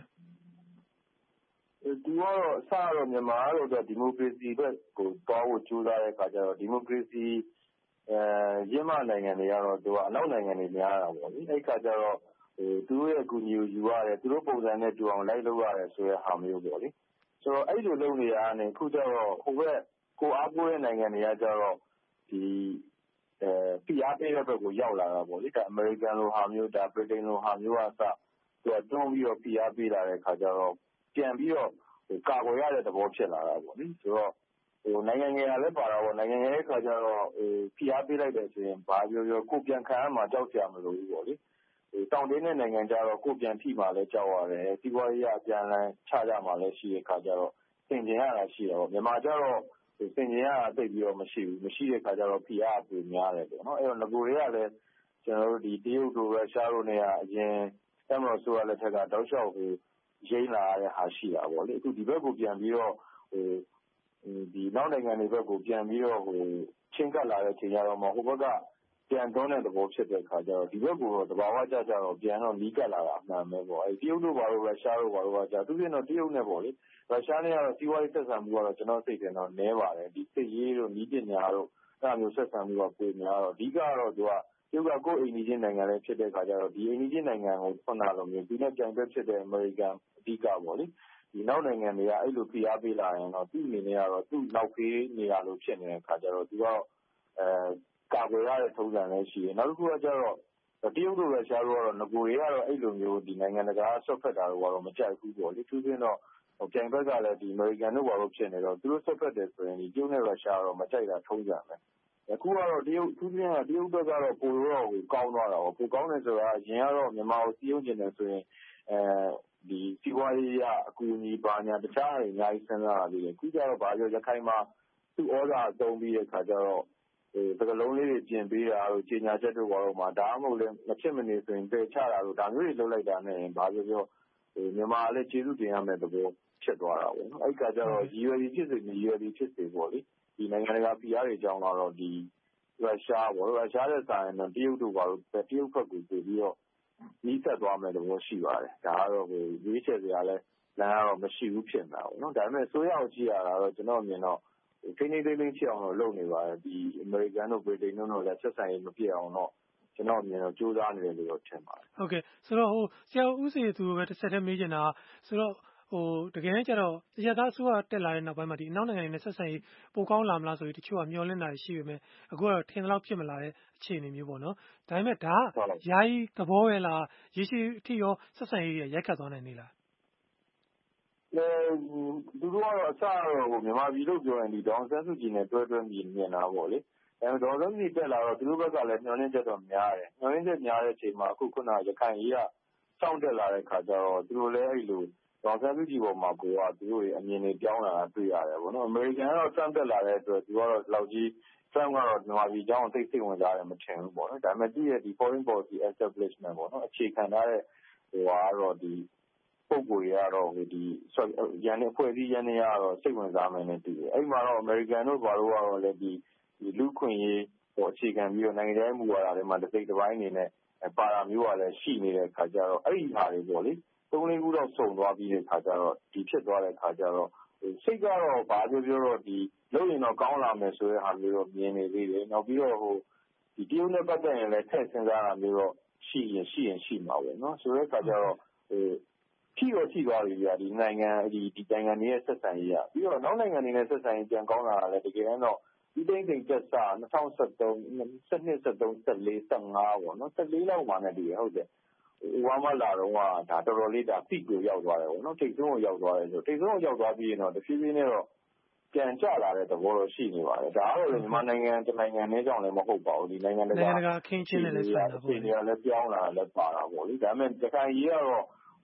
သူကတော့အစတော့မြန်မာကတော့ဒီမိုကရေစီဘက်ကိုတောင်းဖို့ကြိုးစားတဲ့အခါကျတော့ဒီမိုကရေစီအဲရင်းမနိုင်ငံတွေကတော့သူကအနောက်နိုင်ငံတွေများတာပေါ့လေအဲ့ခါကျတော့ဟိုသူတို့ရဲ့အကူအညီကိုယူရတယ်သူတို့ပုံစံနဲ့တူအောင်လိုက်လုပ်ရတယ်ဆိုတဲ့ဟာမျိုးပေါ့လေဆိုတော့အဲ့လိုလုပ်နေရတဲ့အခုကျတော့ဟိုဘက်ကိုအားကိုးတဲ့နိုင်ငံတွေကကျတော့ဒီအဲဖိအားပေးတဲ့ဘက်ကိုရောက်လာတာပေါ့လေဒါအမေရိကန်လိုဟာမျိုးဒါဗြိတိန်လိုဟာမျိုးအစသူကတွန်းပြီးတော့ဖိအားပေးလာတဲ့အခါကျတော့ပြန်ပြီးတော့ကာကွယ်ရတဲ့သဘောဖြစ်လာတာပေါ့လေဆိုတော့ဟိုနိုင်ငံငယ်ကလည်းပါတာပေါ့နိုင်ငံငယ်ရဲ့ခါကျတော့ဟိုဖိအားပေးလိုက်တယ်ဆိုရင်ဘာပြောပြောကိုပြန်ခံရမှာကြောက်ကြမလို့ဘူးပေါ့လေဟိုတောင်တင်းတဲ့နိုင်ငံကျတော့ကိုပြန်ထိမှလည်းကြောက်ရတယ်စီးပွားရေးအပြန်လန်းချကြမှာလည်းရှိတဲ့ခါကျတော့သင်ကျင်ရတာရှိတယ်ပေါ့မြန်မာကျတော့သင်ကျင်ရတာသိပြီးတော့မရှိဘူးမရှိတဲ့ခါကျတော့ဖိအားအပူများတယ်ပေါ့နော်အဲ့တော့ငကိုတွေကလည်းကျွန်တော်တို့ဒီတရုတ်တို့ရုရှားတို့နဲ့ကအရင်တမတော်ဆိုရလက်ထက်ကတောက်လျှောက်ဟိုရင်းလာရတဲ့ဟာရှိတာပေါ့လေအခုဒီဘက်ကိုပြန်ပြီးတော့ဟိုဒီနောက်နိုင်ငံတွေဘက်ကိုပြန်ပြီးတော့ဟိုချင်းကပ်လာတဲ့ချိန်ကျတော့မှဟိုဘက်ကပြန်တွန်းတဲ့သဘောဖြစ်တဲ့ခါကျတော့ဒီဘက်ကတော့တဘာဝကြကြတော့ပြန်တော့နီးကပ်လာတာအမှန်ပဲပေါ့အဲတရုတ်တို့ဘာလို့ရုရှားတို့ဘာလို့ကကြသူပြင်တော့တရုတ်နဲ့ပေါ့လေရုရှားနဲ့ကတော့စီးပွားရေးဆက်ဆံမှုကတော့ကျွန်တော်စိတ်ထဲတော့နည်းပါတယ်ဒီစစ်ရေးတို့နီးပညာတို့အဲ့လိုမျိုးဆက်ဆံမှုကပိုများတော့အဓိကတော့သူကကျုပ်ကကိုယ်အိမ်ကြီးနိုင်ငံလေးဖြစ်တဲ့ခါကျတော့ဒီအိမ်ကြီးနိုင်ငံကိုဖွင့်လာလို့မျိုးဒီနဲ့ကြံပြဖြစ်တဲ့အမေရိကန်အဓိကပေါ့လေဒီနောက်နိုင်ငံတွေကအဲ့လိုဖိအားပေးလာရင်တော့သူ့အနေနဲ့ကတော့သူ့နောက်ဖေးနေရလို့ဖြစ်နေတဲ့ခါကျတော့သူကအဲကာကွယ်ရတဲ့ထုံးစံလည်းရှိတယ်နောက်တစ်ခုကကျတော့တရုတ်တို့ရုရှားတို့ကတော့ငကိုတွေကတော့အဲ့လိုမျိုးဒီနိုင်ငံတကာဆွတ်ဖက်တာတို့ကတော့မကြိုက်ဘူးပေါ့လေသူချင်းတော့ပြိုင်ဘက်ကလည်းဒီအမေရိကန်တို့ဘာလို့ဖြစ်နေတော့သူတို့ဆွတ်ဖက်တယ်ဆိုရင်ဒီတရုတ်နဲ့ရုရှားတော့မကြိုက်တာထုံးစံပဲအခုကတော့တရုတ်သူချင်းကတရုတ်ဘက်ကတော့ပိုတော့ဟိုကောင်းသွားတာပေါ့ပိုကောင်းတယ်ဆိုတာအရင်ကတော့မြန်မာကိုစီးရုံးကျင်တယ်ဆိုရင်အဲဒီစီးပွားရေးအအကူအညီပါညာတခြားတွေအများကြီးစဉ်းစားရသေးတယ်အခုကျတော့ဘာပြောရခိုင်မှာသူ့ဩဇာအသုံးပြီးတဲ့ခါကျတော့ဟိုသကလုံးလေးတွေပြင်ပေးတာတို့ကြီးညာချက်တို့ဘာလို့မှဒါမှမဟုတ်လဲမဖြစ်မနေဆိုရင်ပယ်ချတာတို့ဒါမျိုးတွေလုပ်လိုက်တာနဲ့ဘာပြောပြောဟိုမြန်မာလည်းကျေးဇူးတင်ရမယ်သဘောဖြစ်သွားတာပေါ့နော်အဲ့ခါကျတော့ရည်ရွယ်ပြီးဖြစ်စေမရည်ရွယ်ပြီးဖြစ်စေပေါ့လေဒီနိုင်ငံတကာဖိအားတွေကြောင်းတော့ဒီရုရှားပေါ့ရုရှားရဲ့ဆိုင်တော့တရုတ်တို့ဘာလို့တရုတ်ဘက်ကိုပြပြီးတော့နီးစပ်သွားမယ်လို့ရှိပါတယ်ဒါကတော့ဟိုရွေးချယ်စရာလဲလမ်းကတော့မရှိဘူးဖြစ်နေတာပေါ့နော်ဒါပေမဲ့ဆိုးရအောင်ကြည့်ရတာတော့ကျွန်တော်မြင်တော့ဖိနေသိသိဖြစ်အောင်တော့လုပ်နေပါတယ်ဒီအမေရိကန်တို့ဗြိတိန်တို့လည်းဆက်ဆံရေးမပြည့်အောင်တော့ကျွန်တော်မြင်တော့ကြိုးစားနေတယ်လို့တော့ထင်ပါတယ်
ဟုတ်ကဲ့ဆိုတော့ဟိုဆရာဦးစီသူပဲတစ်ဆက်တည်းမေးချင်တာဆိုတော့ဟိုတကယ်ကျတော့ရသအစိုးရတက်လာတဲ့နောက်ပိုင်းမှာဒီအနောက်နိုင်ငံတွေနဲ့ဆက်ဆံရေးပိုကောင်းလာမလားဆိုပြီးတချို့ကမျှော်လင့်တာရှိပေမဲ့အခုကတော့ထင်သလောက်ဖြစ်မလာတဲ့အခြေအနေမျိုးပေါ့နော်ဒါပေမဲ့ဒါယာယီသဘောပဲလားရေရှည်အထိရောဆက်ဆံရေးရိုက်ခတ်သွားနိုင်နေလား
အဲသူတို့ကတော့အစတော့ဟိုမြန်မာပြည်လို့ပြောရင်ဒီဒေါန်ဆန်းစုကြည်နဲ့တွဲတွဲမြင်မြင်တာပေါ့လေအဲဒေါန်ဆန်းစုကြည်တက်လာတော့သူတို့ဘက်ကလည်းညှော်နှင်းချက်တော့များတယ်ညှော်နှင်းချက်များတဲ့အချိန်မှာအခုခုနရခိုင်ကြီးကစောင့်တက်လာတဲ့ခါကျတော့သူတို့လည်းအဲ့လိုဒေါန်ဆန်းစုကြည်ပေါ်မှာကိုကသူတို့ရဲ့အမြင်တွေပြောင်းလာတာတွေ့ရတယ်ပေါ့နော်အမေရိကန်ကတော့စမ်းတက်လာတဲ့အတွက်သူကတော့ဒီလောက်ကြီးစမ်းကတော့မြန်မာပြည်အကြောင်းသိစိတ်ဝင်စားတယ်မထင်ဘူးပေါ့နော်ဒါပေမဲ့သူ့ရဲ့ဒီ foreign policy establishment ပေါ့နော်အခြေခံထားတဲ့ဟိုကတော့ဒီပုံကိုရတော့ဟိုဒီရန်တဲ့အဖွဲ့အစည်းရန်နေရတော့စိတ်ဝင်စားမယ်နဲ့တူတယ်အဲ့မှာတော့အမေရိကန်တို့ဘာလို့ကတော့လည်းဒီဒီလူခွင့်ရေးဟိုအခြေခံပြီးတော့နိုင်ငံရေးမူဝါဒတွေမှာတစ်စိတ်တစ်ပိုင်းနေနဲ့ပါတာမျိုးကလည်းရှိနေတဲ့ခါကျတော့အဲ့ဒီဟာတွေပေါ့လေသုံးလေးခုတော့စုံသွားပြီးတဲ့ခါကျတော့ဒီဖြစ်သွားတဲ့ခါကျတော့စိတ်ကတော့ဘာပြောပြောတော့ဒီလုံရင်တော့ကောင်းလာမယ်ဆိုတဲ့ဟာမျိုးတော့မြင်နေသေးတယ်နောက်ပြီးတော့ဟိုဒီတရုတ်နဲ့ပတ်သက်ရင်လည်းထည့်စဉ်းစားတာမျိုးတော့ရှိရင်ရှိရင်ရှိမှာပဲเนาะဆိုတဲ့ခါကျတော့ဟိုထိရောထိသွားပြီဗျာဒီနိုင်ငံဒီဒီနိုင်ငံတွေရဲ့ဆက်ဆံရေးကပြီးတော့နောက်နိုင်ငံတွေနဲ့ဆက်ဆံရေးပြန်ကောင်းလာတာလည်းတကယ်တော့ဒီတိတ်တိတ်ကျဆာ၂၀၁၃ ၁၂ ၁၃ ၁၄ ၁၅ပေါ့နော်၁၄လောက်မှနဲ့တည်းဟုတ်တယ်အိုဘားမားလာတော့ကဒါတော်တော်လေးဒါ peak ကိုရောက်သွားတယ်ပေါ့နော်ထိပ်ဆုံးကိုရောက်သွားတယ်ဆိုထိပ်ဆုံးကိုရောက်သွားပြီးရင်တော့တဖြည်းဖြည်းနဲ့တော့ပြန်ကျလာတဲ့သဘောတော့ရှိနေပါတယ်ဒါကတော့လေမြန်မာနိုင်ငံတနိုင်ငံနဲ့ကြောင့်လည်းမဟုတ်ပါဘူးဒီနိုင်ငံတကာ
နိုင်ငံတကာအခင်းချင်းနဲ့လည်းဆိုင်တာပေါ့
ဒီနေရာလည်းပြောင်းလာလည်းပါတာပေါ့လေဒါပေမဲ့တခိုင်ကြီးကတော့ဟ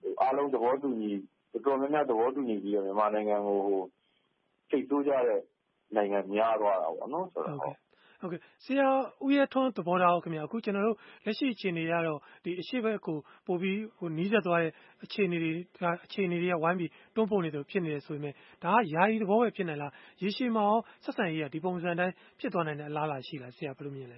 အားလုံးသဘောတူညီတော်တော်များများသဘောတူညီပြီးတော့မြန်မာနိုင်ငံကိုထိပ်ဆိုးကြတဲ့နိုင်ငံများသွားတာပေါ့နော်ဆိုတော့
ဟုတ်ကဲ့ဆရာဦးရဲထွန်းသဘောထားခင်ဗျာအခုကျွန်တော်တို့လက်ရှိအခြေအနေရတော့ဒီအရှိဘက်ကိုပို့ပြီးဟိုနီးစပ်သွားတဲ့အခြေအနေတွေကအခြေအနေတွေကဝိုင်းပြီးတွန်းပို့နေတယ်ဖြစ်နေတယ်ဆိုပေမဲ့ဒါကယာယီသဘောပဲဖြစ်နေလားရေရှည်မှာရောဆက်ဆံရေးကဒီပုံစံတိုင်းဖြစ်သွားနိုင်တဲ့အလားအလာရှိလားဆရာဘယ်လိုမြင်လဲ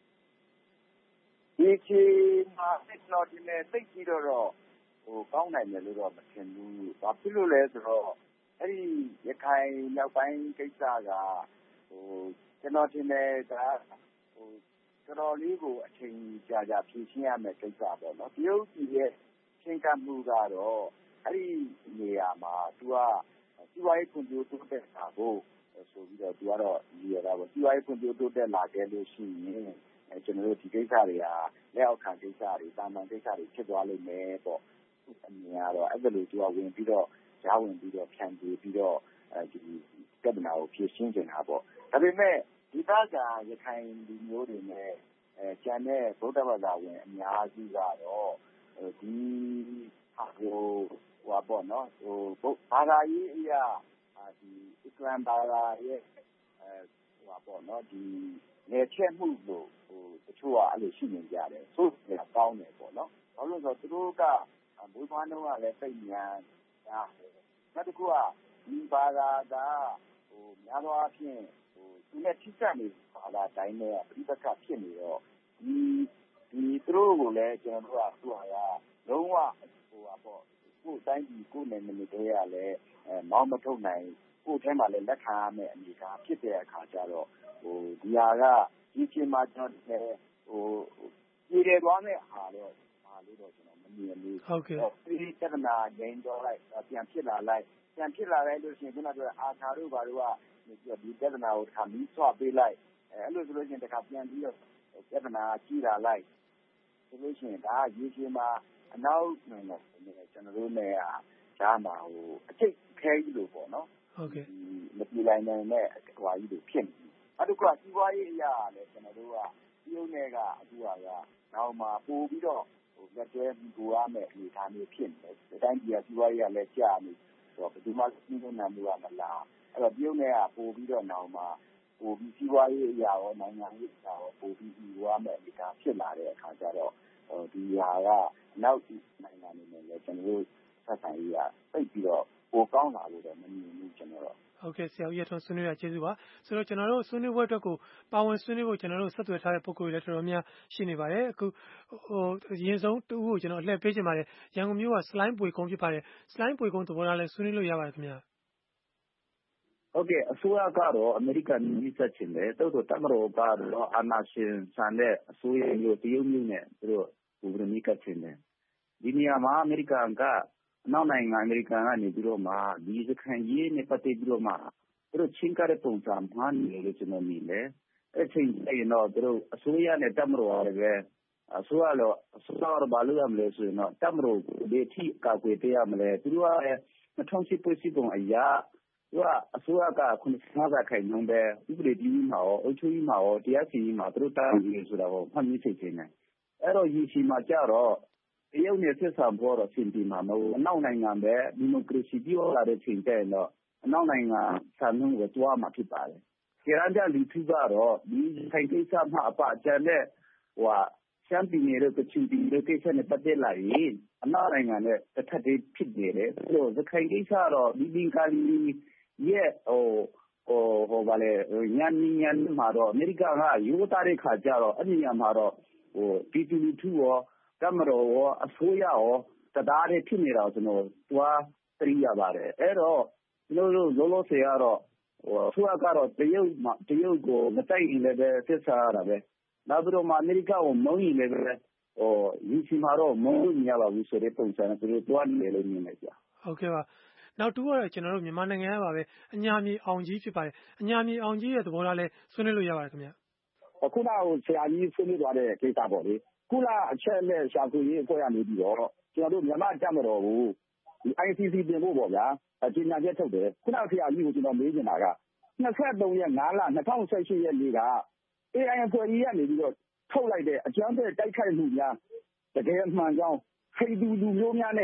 ရေရှည်မှာကျွန်တော်ဒီနေ့သိပြီးတော့ဟိုကောင်းနိုင်တယ်လို့တော့မထင်ဘူးဘာဖြစ်လို့လဲဆိုတော့အဲ့ဒီရခိုင်မြောက်ပိုင်းကိစ္စကဟိုကျွန်တော်ထင်တယ်ဒါဟိုတော်တော်လေးကိုအချိန်ကြာကြာဖြည့်ရှင်းရမယ်ကိစ္စပေါ့နော်တရုတ်ပြည်ရဲ့ရှင်းကပ်မှုကတော့အဲ့ဒီနေရာမှာသူကစီးပွားရေးဖွံ့ဖြိုးတိုးတက်တာကိုဆိုပြီးတော့သူကတော့ရည်ရတာပေါ့စီးပွားရေးဖွံ့ဖြိုးတိုးတက်လာခဲ့လို့ရှိရင်အဲကျွန်တော်တို့ဒီကိစ္စတွေဟာလက်အောက်ခံကိစ္စတွေတာမန်ကိစ္စတွေဖြစ်သွားလိမ့်မယ်ပေါ့အမြင်ကတော့အဲ့ဒါလိုသူကဝင်ပြီးတော့ကြားဝင်ပြီးတော့ဖြန့်ပြီးပြီးတော့အဲဒီပြဿနာကိုဖြေရှင်းနေတာပေါ့ဒါပေမဲ့ဒီကကရခိုင်လူမျိုးတွေနဲ့အဲကျန်တဲ့ဗုဒ္ဓဘာသာဝင်အများစုကတော့ဒီဟာကိုဟိုပေါ့နော်ဟိုဘာသာရေးအရာဒီအစ္စလာမ်ဘာသာရဲ့အဲဟိုပေါ့နော်ဒီနေချက်မှုလို့ဟိုတချို့ကအဲ့လိုရှိနေကြတယ်ဆိုတော့ကောင်းတယ်ပေါ့နော်ဘာလို့လဲဆိုတော့သူတို့ကဘုရားနှုံးကလည်းသိဉာဏ်ကြားတယ်နောက်တစ်ခုကဒီဘာသာကဟိုများသောအားဖြင့်ဟိုသူနဲ့ထိစပ်နေဘာသာတိုင်းနဲ့ပြိပက္ခဖြစ်နေတော့ဒီဒီသူတို့ကိုလည်းကျွန်တော်တို့ကသူဟာကလုံးဝဟိုပါပေါ့ကိုယ်တိုင်းပြည်ကိုယ်နယ်မြေတွေရလည်းအဲမောင်းမထုတ်နိုင်ကိုယ်ထဲမှာလည်းလက်ခံရမယ့်အနေအထားဖြစ်တဲ့အခါကျတော့ဟိုဒီဟာကဒီချိန်မှာကျွန်တော်လည်းဟိုပြည်တယ်သွားမယ့်ဟာတော့ဟာလို့တော့ကျွန်တော်မမြင်ဘူး
ဟုတ်ကဲ့
ဒီတက္ကနာဂိမ်းတော့လိုက်ပြန်ဖြစ်လာလိုက်ပြန်ဖြစ်လာလိုက်လို့ရှိရင်ခုနကပြောအာသာတို့ဘာလို့ကဒီတက္ကနာကိုခါမီးဆွပေးလိုက်အဲအဲ့လိုဆိုလို့ရှိရင်တခါပြန်ပြီးတော့တက္ကနာကြီးလာလိုက်ဆိုလို့ရှိရင်ဒါရေရှည်မှာအနောက်နိုင်ငံတွေကျွန်တော်တို့နဲ့ဂျားမှာဟိုအကျိတ်ခဲကြီးလို့ပေါ့နော်
ဟုတ်ကဲ့
မပြေနိုင်နိုင်တဲ့ဟွာကြီးလို့ဖြစ်နေအဲ့ဒါကစီးပွားရေးအရာလည်းကျွန်တော်တို့ကပြုံးတွေကအခုကနောက်မှာပို့ပြီးတော့ဟိုလက်တွဲပြီးကိုရမယ်အနေအထားမျိုးဖြစ်နေတယ်ဒီတိုင်းပြည်ကစီးပွားရေးကလည်းကြာနေတော့ဘယ်သူမှစီးပွားနိုင်မှုကမလားအဲ့တော့ပြုံးတွေကပို့ပြီးတော့နောက်မှာပို့ပြီးစီးပွားရေးအရာရောနိုင်ငံရေးအရာရောပို့ပြီးပြီးရမယ်အနေအထားဖြစ်လာတဲ့အခါကျတော့ဒီဟာကနောက်နိုင်ငံတွေနဲ့လည်းကျွန်တော်တို့ဆက်ဆံရေးကသိပြီးတော့ပိုကောင်းလာလို့တော့မမြင်ဘူးကျွန်တော်တို့
ဟုတ်ကဲ့ဆရာဦးရထွန်းဆွေးနွေးရကျေးဇူးပါဆိုတော့ကျွန်တော်တို့ဆွေးနွေးပွဲအတွက်ကိုပါဝင်ဆွေးနွေးဖို့ကျွန်တော်တို့ဆက်သွယ်ထားတဲ့ပုဂ္ဂိုလ်တွေလည်းတော်တော်များရှိနေပါတယ်အခုဟိုအရင်ဆုံးတူကိုကျွန်တော်အလှည့်ပေးချင်ပါတယ်ရန်ကုန်မြို့ကစလိုင်းပွေကုန်းဖြစ်ပါတယ်စလိုင်းပွေကုန်းသဘောထားလဲဆွေးနွေးလို့ရပါတယ်ခင်ဗျာ
ဟုတ်ကဲ့အစိုးရကတော့အမေရိကန်ပြည်ဆက်ချင်တယ်တိုးတော့တမတော်ကတော့အာနာရှင်ဆန်တဲ့အစိုးရမျိုးတရုတ်မျိုးနဲ့သူတို့ဘူရမီကချင်တယ်ဒီနေရာမှာအမေရိကန်ကနောက်နိုင်ငံအမေရိကန်ကနေပြီးတော့မှဒီစခန်းရေးနဲ့ပတ်သက်ပြီးတော့မှသူတို့ချင်းကားတဲ့ပုံစံမှန်းနေလို့ကျွန်တော်မြင်တယ်အဲ့ချိန်ကျတော့သူတို့အစိုးရနဲ့တမတော်လည်းပဲအစိုးရတော့အစိုးရတော့ဘာလို့ရမလဲဆိုရင်တော့တမတော်ဒီထိကာကွယ်ပေးရမလဲသူတို့ကလည်း၂၀၀၈ဖွဲ့စည်းပုံအရာသူကအစိုးရကခုနကပြောခိုင်နှုန်းပဲဥပဒေကြီးမှာရောအုပ်ချုပ်ရေးမှာရောတရားစီရင်မှာသူတို့တာဝန်ကြီးဆိုတာကိုမှတ်မိစိတ်ချင်းတယ်အဲ့တော့ရည်ရှိမှာကြတော့တရုတ်နဲ့ဆက်ဆံဖို့တော့ပြင်ပြမှာမဟုတ်အနောက်နိုင်ငံပဲဒီမိုကရေစီပြောလာတဲ့ချိန်ကျရင်တော့အနောက်နိုင်ငံဆန်နှုန်းကိုတွားမှာဖြစ်ပါတယ်။ကြံကြလူထုကတော့ဒီခိုင်ကိစ္စမှအပကျန်တဲ့ဟိုချမ်ပီယံတို့ကချီတီတို့ကိစ္စနဲ့ပတ်သက်လာရင်အနောက်နိုင်ငံနဲ့တစ်ထပ်တည်းဖြစ်နေတယ်။ဆိုတော့ခိုင်ကိစ္စတော့ဒီဒီကလီရဲ့ဟိုဟိုဟိုဗာလေညံညံမှာတော့အမေရိကန်ကယူထားတဲ့ခါကျတော့အဲ့ဒီညမှာတော့ဟိုတီတီလူထုရောကမရောအစိုးရရောတရားတွေဖြစ်နေတာကျွန်တော်တွားသိရပါတယ်အဲ့တော့ကျွန်တော်တို့လောလောဆယ်ကတော့ဟိုအစိုးရကတော့တရုတ်မှာတရုတ်ကိုမတိုက်ရင်လည်းဆက်ဆံရတာပဲနောက်ပြီးတော့အမေရိကကိုမုန်းရင်လည်းဟိုယူစီမှာတော့မုန်းလို့မရပါဘူးဆိုတဲ့ပုံစံနဲ့သူတို့တွားနေလို့မြင်နေကြ
ဟုတ်ကဲ့ပါနောက်တူကတော့ကျွန်တော်တို့မြန်မာနိုင်ငံကပါပဲအညာမြေအောင်ကြီးဖြစ်ပါတယ်အညာမြေအောင်ကြီးရဲ့သဘောထားလဲဆွေးနွေးလို့ရပါတယ်ခင်ဗျ
အခုနကဆရာကြီးဆွေးနွေးသွားတဲ့ကိစ္စပေါ့လေကုလအချက်နဲ့ရှာဖွေရေးအဖွဲ့ကနေပြီးတော့ကျွန်တော်တို့မြန်မာတပ်မတော်ကိုဒီ I C C တင်ဖို့ပေါ့ဗျာအကြေညာချက်ထုတ်တယ်ခုနဆရာကြီးကိုကျွန်တော်မေးနေတာက၂၃ရက်၅လ၂၀၁၈ရက်နေ့က A I အဖွဲ့ကြီးကနေပြီးတော့ထုတ်လိုက်တဲ့အကြမ်းဖက်တိုက်ခိုက်မှုများတကယ်မှန်ကြောင်းဟိန္ဒူလူမျိုးများနဲ့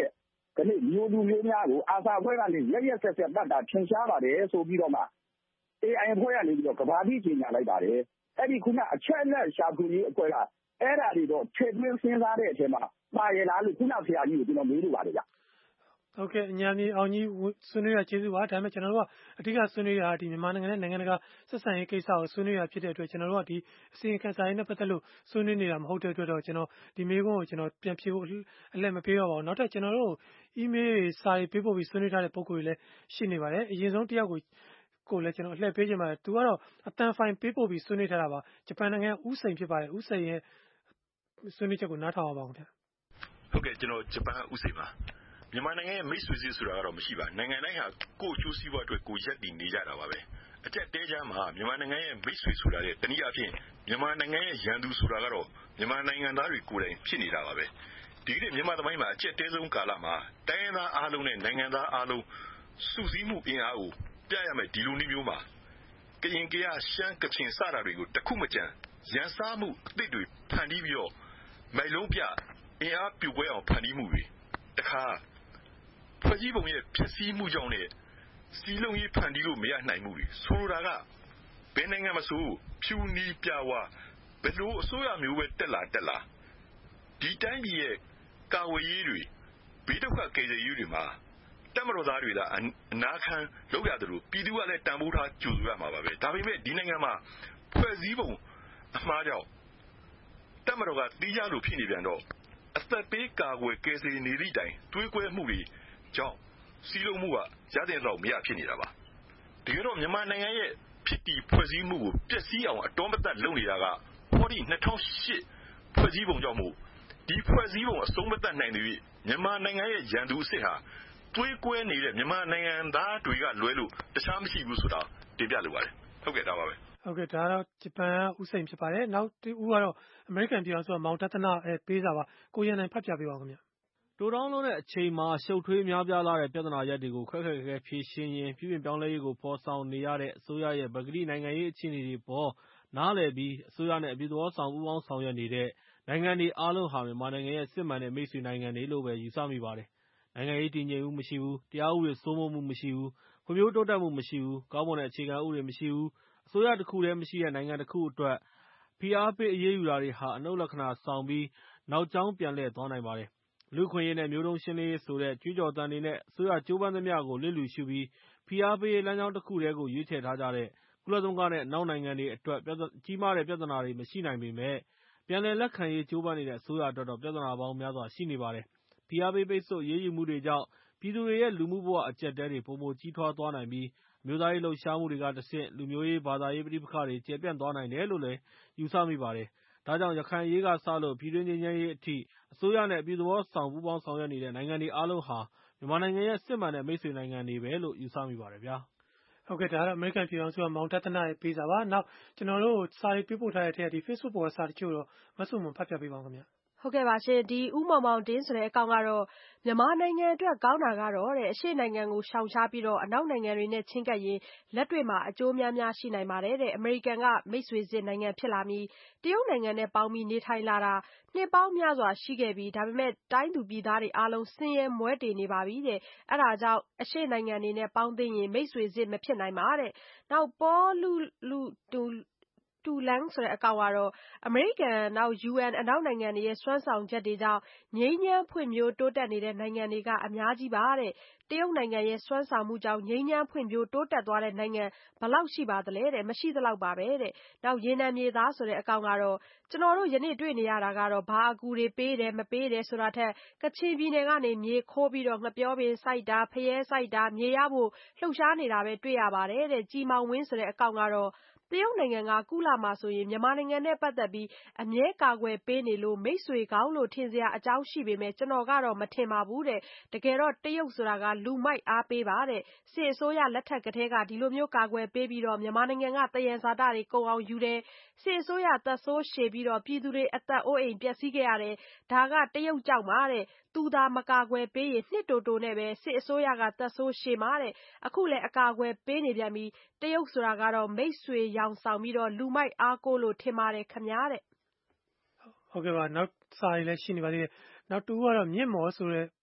ကနေ့မျိုးလူမျိုးများကိုအာဆာအဖွဲ့ကနေရက်ရက်ဆက်ဆက်တတ်တာထင်ရှားပါတယ်ဆိုပြီးတော့မှ အေ အိုင် အဖွဲ့ကနေပြီးတော့ကဘာတိကြေညာလိုက်ပါတယ်အဲ့ဒီခုနအချက်နဲ့ရှာဖွေရေးအဖွဲ့ကအဲ့ဒါတွေတော့ထည့်သွင်းစဉ်းစားတဲ့အချိန်မှာပါရလားလို့ခုနဆရာကြီးကိုကျွန်တော်မေးလို့ပါတယ်ဗျ
ဟုတ်ကဲ့ညာမြေအောင်ကြီးဆွေးနွေးရကျေးဇူးပါဒါပေမဲ့ကျွန်တော်တို့ကအဓိကဆွေးနွေးရတာဒီမြန်မာနိုင်ငံနဲ့နိုင်ငံတကာဆက်ဆံရေးကိစ္စကိုဆွေးနွေးရဖြစ်တဲ့အတွက်ကျွန်တော်တို့ကဒီအစီအခံစာရေးနဲ့ပတ်သက်လို့ဆွေးနွေးနေတာမဟုတ်တဲ့အတွက်တော့ကျွန်တော်ဒီမေးခွန်းကိုကျွန်တော်ပြန်ဖြေဖို့အလက်မပေးတော့ပါဘူးနောက်ထပ်ကျွန်တော်တို့ email စာရေးပေးပို့ပြီးဆွေးနွေးထားတဲ့ပုံကိုယ်တွေလည်းရှိနေပါတယ်အရင်ဆုံးတစ်ယောက်ကိုကိုလည်းကျွန်တော်အလှည့်ပေးချင်ပါတယ်သူကတော့အတန်ဖိုင်ပေးပို့ပြီးဆွေးနွေးထားတာပါဂျပန်နိုင်ငံဥစိန်ဖြစ်ပါတယ်ဥစိန်ရဲ့ဆွေးနွေးချက်ကိုနားထောင်အောင်ပါခင်ဗျ
ဟုတ်ကဲ့ကျွန်တော်ဂျပန်ဥစိန်ပါမြန်မာနိုင်ငံရဲ့မိတ်ဆွေစစ်ဆိုတာကတော့မရှိပါနိုင်ငံတိုင်းဟာကိုယ်ကျိုးစီးပွားအတွက်ကိုယ်ရက်တည်နေကြတာပါပဲအကျက်တဲချမ်းမှာမြန်မာနိုင်ငံရဲ့မိတ်ဆွေဆိုတာတဲ့တနည်းအားဖြင့်မြန်မာနိုင်ငံရဲ့ရန်သူဆိုတာကတော့မြန်မာနိုင်ငံသားတွေကိုယ်တိုင်ဖြစ်နေတာပါပဲဒီနေ့မြန်မာသမိုင်းမှာအကျက်တဲဆုံးကာလမှာတိုင်းရင်းသားအားလုံးနဲ့နိုင်ငံသားအားလုံးစုစည်းမှုအင်အားကိုပြရမယ်ဒီလိုနည်းမျိုးမှာကရင်ကရရှမ်းကချင်စတာတွေကိုတခုမကြံရန်စားမှုအသစ်တွေဖန်တီးပြီးတော့မိုင်လုံးပြအင်အားပြိုပွဲအောင်ဖန်တီးမှုတွေတခါဖွဲ့စည်းပုံရဲ့ဖြစ်စည်းမှုကြောင့်နဲ့စီလုံးရေးဖန်တီးလို့မရနိုင်မှုတွေဆိုလိုတာကဘယ်နိုင်ငံမဆိုဖြူနီးပြဝဘယ်လိုအစိုးရမျိုးပဲတက်လာတက်လာဒီတိုင်းပြည်ရဲ့ကာဝေးရေးတွေဘေးဒုက္ခကယ်ဆယ်ရေးတွေမှာတက်မတော်သားတွေကအနာခံလောက်ရတယ်လို့ပြည်သူကလည်းတန်ဖိုးထားကြိုဆိုရမှာပါပဲဒါပေမဲ့ဒီနိုင်ငံမှာဖွဲ့စည်းပုံအမှားကြောင့်တက်မတော်ကတီးကြလို့ဖြစ်နေပြန်တော့အသက်ပေးကာကွယ်ကယ်ဆယ်နေသည့်တိုင်တွေးကွဲမှုတွေကြောင့်စီလုံးမှုကရတဲ့တော့မရဖြစ်နေတာပါဒီကတော့မြန်မာနိုင်ငံရဲ့ဖြစ်တည်ဖွဲ့စည်းမှုကိုပျက်စီးအောင်အတော်မသက်လုပ်နေတာကဟောဒီနှစ်ထောင်ရှစ်ဖွဲ့စည်းပုံကြောင့်မို့ဒီဖွဲ့စည်းပုံအဆုံးမသက်နိုင်တဲ့မြန်မာနိုင်ငံရဲ့ရန်သူအစ်စ်ဟာတွေးကွဲနေတဲ့မြန်မာနိုင်ငံသားတွေကလွဲလို့တခြားမရှိဘူးဆိုတာတင်ပြလိုပါတယ်ဟုတ်ကဲ့ဒါပါပဲ
ဟုတ်ကဲ့ဒါကတော့ဂျပန်ကဥစိန်ဖြစ်ပါတယ်နောက်တူဦးကတော့အမေရိကန်ပြည်အောင်စုကမောင်တသနာပေးစာပါကိုရန်နိုင်ဖတ်ပြပေးပါဦးခင်ဗျ
တိုးတောင်းလို့တဲ့အချိန်မှာရှုပ်ထွေးများပြားလာတဲ့ပြဿနာရပ်တွေကိုခက်ခက်ခဲခဲဖြေရှင်းရင်ပြည်ပြင်ပြောင်းလဲရေးကိုဖော်ဆောင်နေရတဲ့အစိုးရရဲ့ပကတိနိုင်ငံရေးအခြေအနေတွေပေါ်နားလည်ပြီးအစိုးရနဲ့အပြုသဘောဆောင်ပူးပေါင်းဆောင်ရွက်နေတဲ့နိုင်ငံတွေအားလုံးဟာမြန်မာနိုင်ငံရဲ့စစ်မှန်တဲ့မိတ်ဆွေနိုင်ငံတွေလို့ပဲယူဆမိပါတယ်။နိုင်ငံရေးတည်ငြိမ်မှုမရှိဘူး၊တရားဥပဒေစိုးမိုးမှုမရှိဘူး၊ဖွံ့ဖြိုးတိုးတက်မှုမရှိဘူး၊ကောင်းမွန်တဲ့အခြေခံဥပဒေမရှိဘူး။အစိုးရတစ်ခုတည်းမရှိတဲ့နိုင်ငံတစ်ခုအတွက်ဖိအားပေးအရေးယူတာတွေဟာအနုတ်လက္ခဏာဆောင်ပြီးနောက်ကြောင်းပြန်လှည့်သွားနိုင်ပါတယ်။လူ့အခွင့်အရေးနဲ့မျိုးတုန်းရှင်းလင်းရေးဆိုတဲ့ကြွေးကြော်သံတွေနဲ့အစိုးရကြိုးပမ်းသမျှကိုလျစ်လျူရှုပြီးဖိအားပေးရေးလမ်းကြောင်းတစ်ခုတည်းကိုရွေးချယ်ထားကြတဲ့ကုလသမဂ္ဂနဲ့အနောက်နိုင်ငံတွေအတွက်ကြီးမားတဲ့ပြဿနာတွေမရှိနိုင်ပေမဲ့ပြန်လည်လက်ခံရေးကြိုးပမ်းနေတဲ့အစိုးရအတွက်တော့ပြဿနာပေါင်းများစွာရှိနေပါတယ်။ဖိအားပေးပိတ်ဆို့အရေးယူမှုတွေကြောင့်ပြည်သူတွေရဲ့လူမှုဘဝအကျပ်အတည်းတွေပိုမိုကြီးထွားသွားနိုင်ပြီးအမျိုးသားရေးလှုပ်ရှားမှုတွေကတဆင့်လူမျိုးရေးဘာသာရေးပဋိပက္ခတွေကျယ်ပြန့်သွားနိုင်တယ်လို့လည်းယူဆမိပါတယ်။ဒါကြောင့်ရခိုင်အရေးကစလို့ပြည်တွင်းငြိမ်းချမ်းရေးအထိအစိုးရနဲ့အပြုသဘောဆောင်ပူးပေါင်းဆောင်ရွက်နေတဲ့နိုင်ငံတွေအားလုံးဟာမြန်မာနိုင်ငံရဲ့စစ်မှန်တဲ့မိတ်ဆွေနိုင်ငံတွေပဲလို့ယူဆမိပါတယ်ဗျာ
။ဟုတ်ကဲ့ဒါကတော့အမေရိကန်ပြည်ထောင်စုကမောင်တသနာရဲ့ပေးစာပါ။နောက်ကျွန်တော်တို့စာရေးပေးပို့ထားတဲ့ထဲကဒီ Facebook ပေါ်ကစာတချို့တော့မဆုမွန်ဖတ်ပြပေးပါဦးခင်ဗျ။
ဟုတ်ကဲ့ပါရှင်ဒီဥမောင်မောင်တင်းဆိုတဲ့အကောင့်ကတော့မြန်မာနိုင်ငံအတွက်ကောင်းတာကတော့တဲ့အရှေ့နိုင်ငံကိုရှောင်ရှားပြီးတော့အနောက်နိုင်ငံတွေနဲ့ချင်းကပ်ရင်လက်တွေ့မှာအကျိုးများများရှိနိုင်ပါတယ်တဲ့အမေရိကန်ကမိတ်ဆွေစစ်နိုင်ငံဖြစ်လာပြီးတရုတ်နိုင်ငံနဲ့ပေါင်းပြီးနေထိုင်လာတာနှစ်ပေါင်းများစွာရှိခဲ့ပြီးဒါပေမဲ့တိုင်းသူပြည်သားတွေအားလုံးဆင်းရဲမွဲတေနေပါပြီတဲ့အဲဒါကြောင့်အရှေ့နိုင်ငံတွေနဲ့ပေါင်းသိရင်မိတ်ဆွေစစ်မဖြစ်နိုင်ပါတဲ့နောက်ပေါ်လူလူတူတူလန်းဆိုတဲ့အကောင့်ကတော့အမေရိကန်နောက် ယူအန် အနောက်နိုင်ငံတွေရဲ့စွမ်းဆောင်ချက်တွေကြောင့်ငြိမ်းချမ်းဖွံ့ဖြိုးတိုးတက်နေတဲ့နိုင်ငံတွေကအများကြီးပါတဲ့တရုတ်နိုင်ငံရဲ့စွမ်းဆောင်မှုကြောင့်ငြိမ်းချမ်းဖွံ့ဖြိုးတိုးတက်သွားတဲ့နိုင်ငံဘယ်လောက်ရှိပါသလဲတဲ့မရှိသလောက်ပါပဲတဲ့နောက်ရေနံမြေသားဆိုတဲ့အကောင့်ကတော့ကျွန်တော်တို့ယနေ့တွေ့နေရတာကတော့ဘာအကူတွေပေးတယ်မပေးတယ်ဆိုတာထက်ကချင်ပြည်နယ်ကနေမြေခိုးပြီးတော့ငပြောပင်စိုက်တာဖျဲစိုက်တာမြေရဖို့လှုပ်ရှားနေတာပဲတွေ့ရပါတယ်တဲ့ကြည်မောင်ဝင်းဆိုတဲ့အကောင့်ကတော့တရုတ်နိုင်ငံကကုလမှာဆိုရင်မြန်မာနိုင်ငံနဲ့ပတ်သက်ပြီးအမြဲကာကွယ်ပေးနေလို့မိတ်ဆွေကောင်းလို့ထင်စရာအကြောင်းရှိပေမဲ့ကျွန်တော်ကတော့မထင်ပါဘူးတဲ့တကယ်တော့တရုတ်ဆိုတာကလူမိုက်အားပေးပါတဲ့စစ်အစိုးရလက်ထက်ကတည်းကဒီလိုမျိုးကာကွယ်ပေးပြီးတော့မြန်မာနိုင်ငံကတယံဇာတတွေကုန်အောင်ယူတယ်စစ်အစိုးရသက်ဆိုးရှည်ပြီးတော့ပြည်သူတွေအသက်အိုးအိမ်ပျက်စီးခဲ့ရတယ်ဒါကတရုတ်ကြောင့်ပါတဲ့သူသာမကာကွယ်ပေးရင်နှစ်တိုတိုနဲ့ပဲစစ်အစိုးရကသက်ဆိုးရှည်မှာတဲ့အခုလည်းအကာအကွယ်ပေးနေပြန်ပြီးတရုတ်ဆိုတာကတော့မိတ်ဆွေရောင်ဆောင်ပြီးတော့လူမိုက်အားကိုးလို့ထင်ပါတယ်ခမညာတဲ့
ဟုတ်ကဲ့ပါနောက်စာရေးလည်းရှိနေပါသေးတယ်နောက်တူကတော့မြင့်မော်ဆိုတဲ့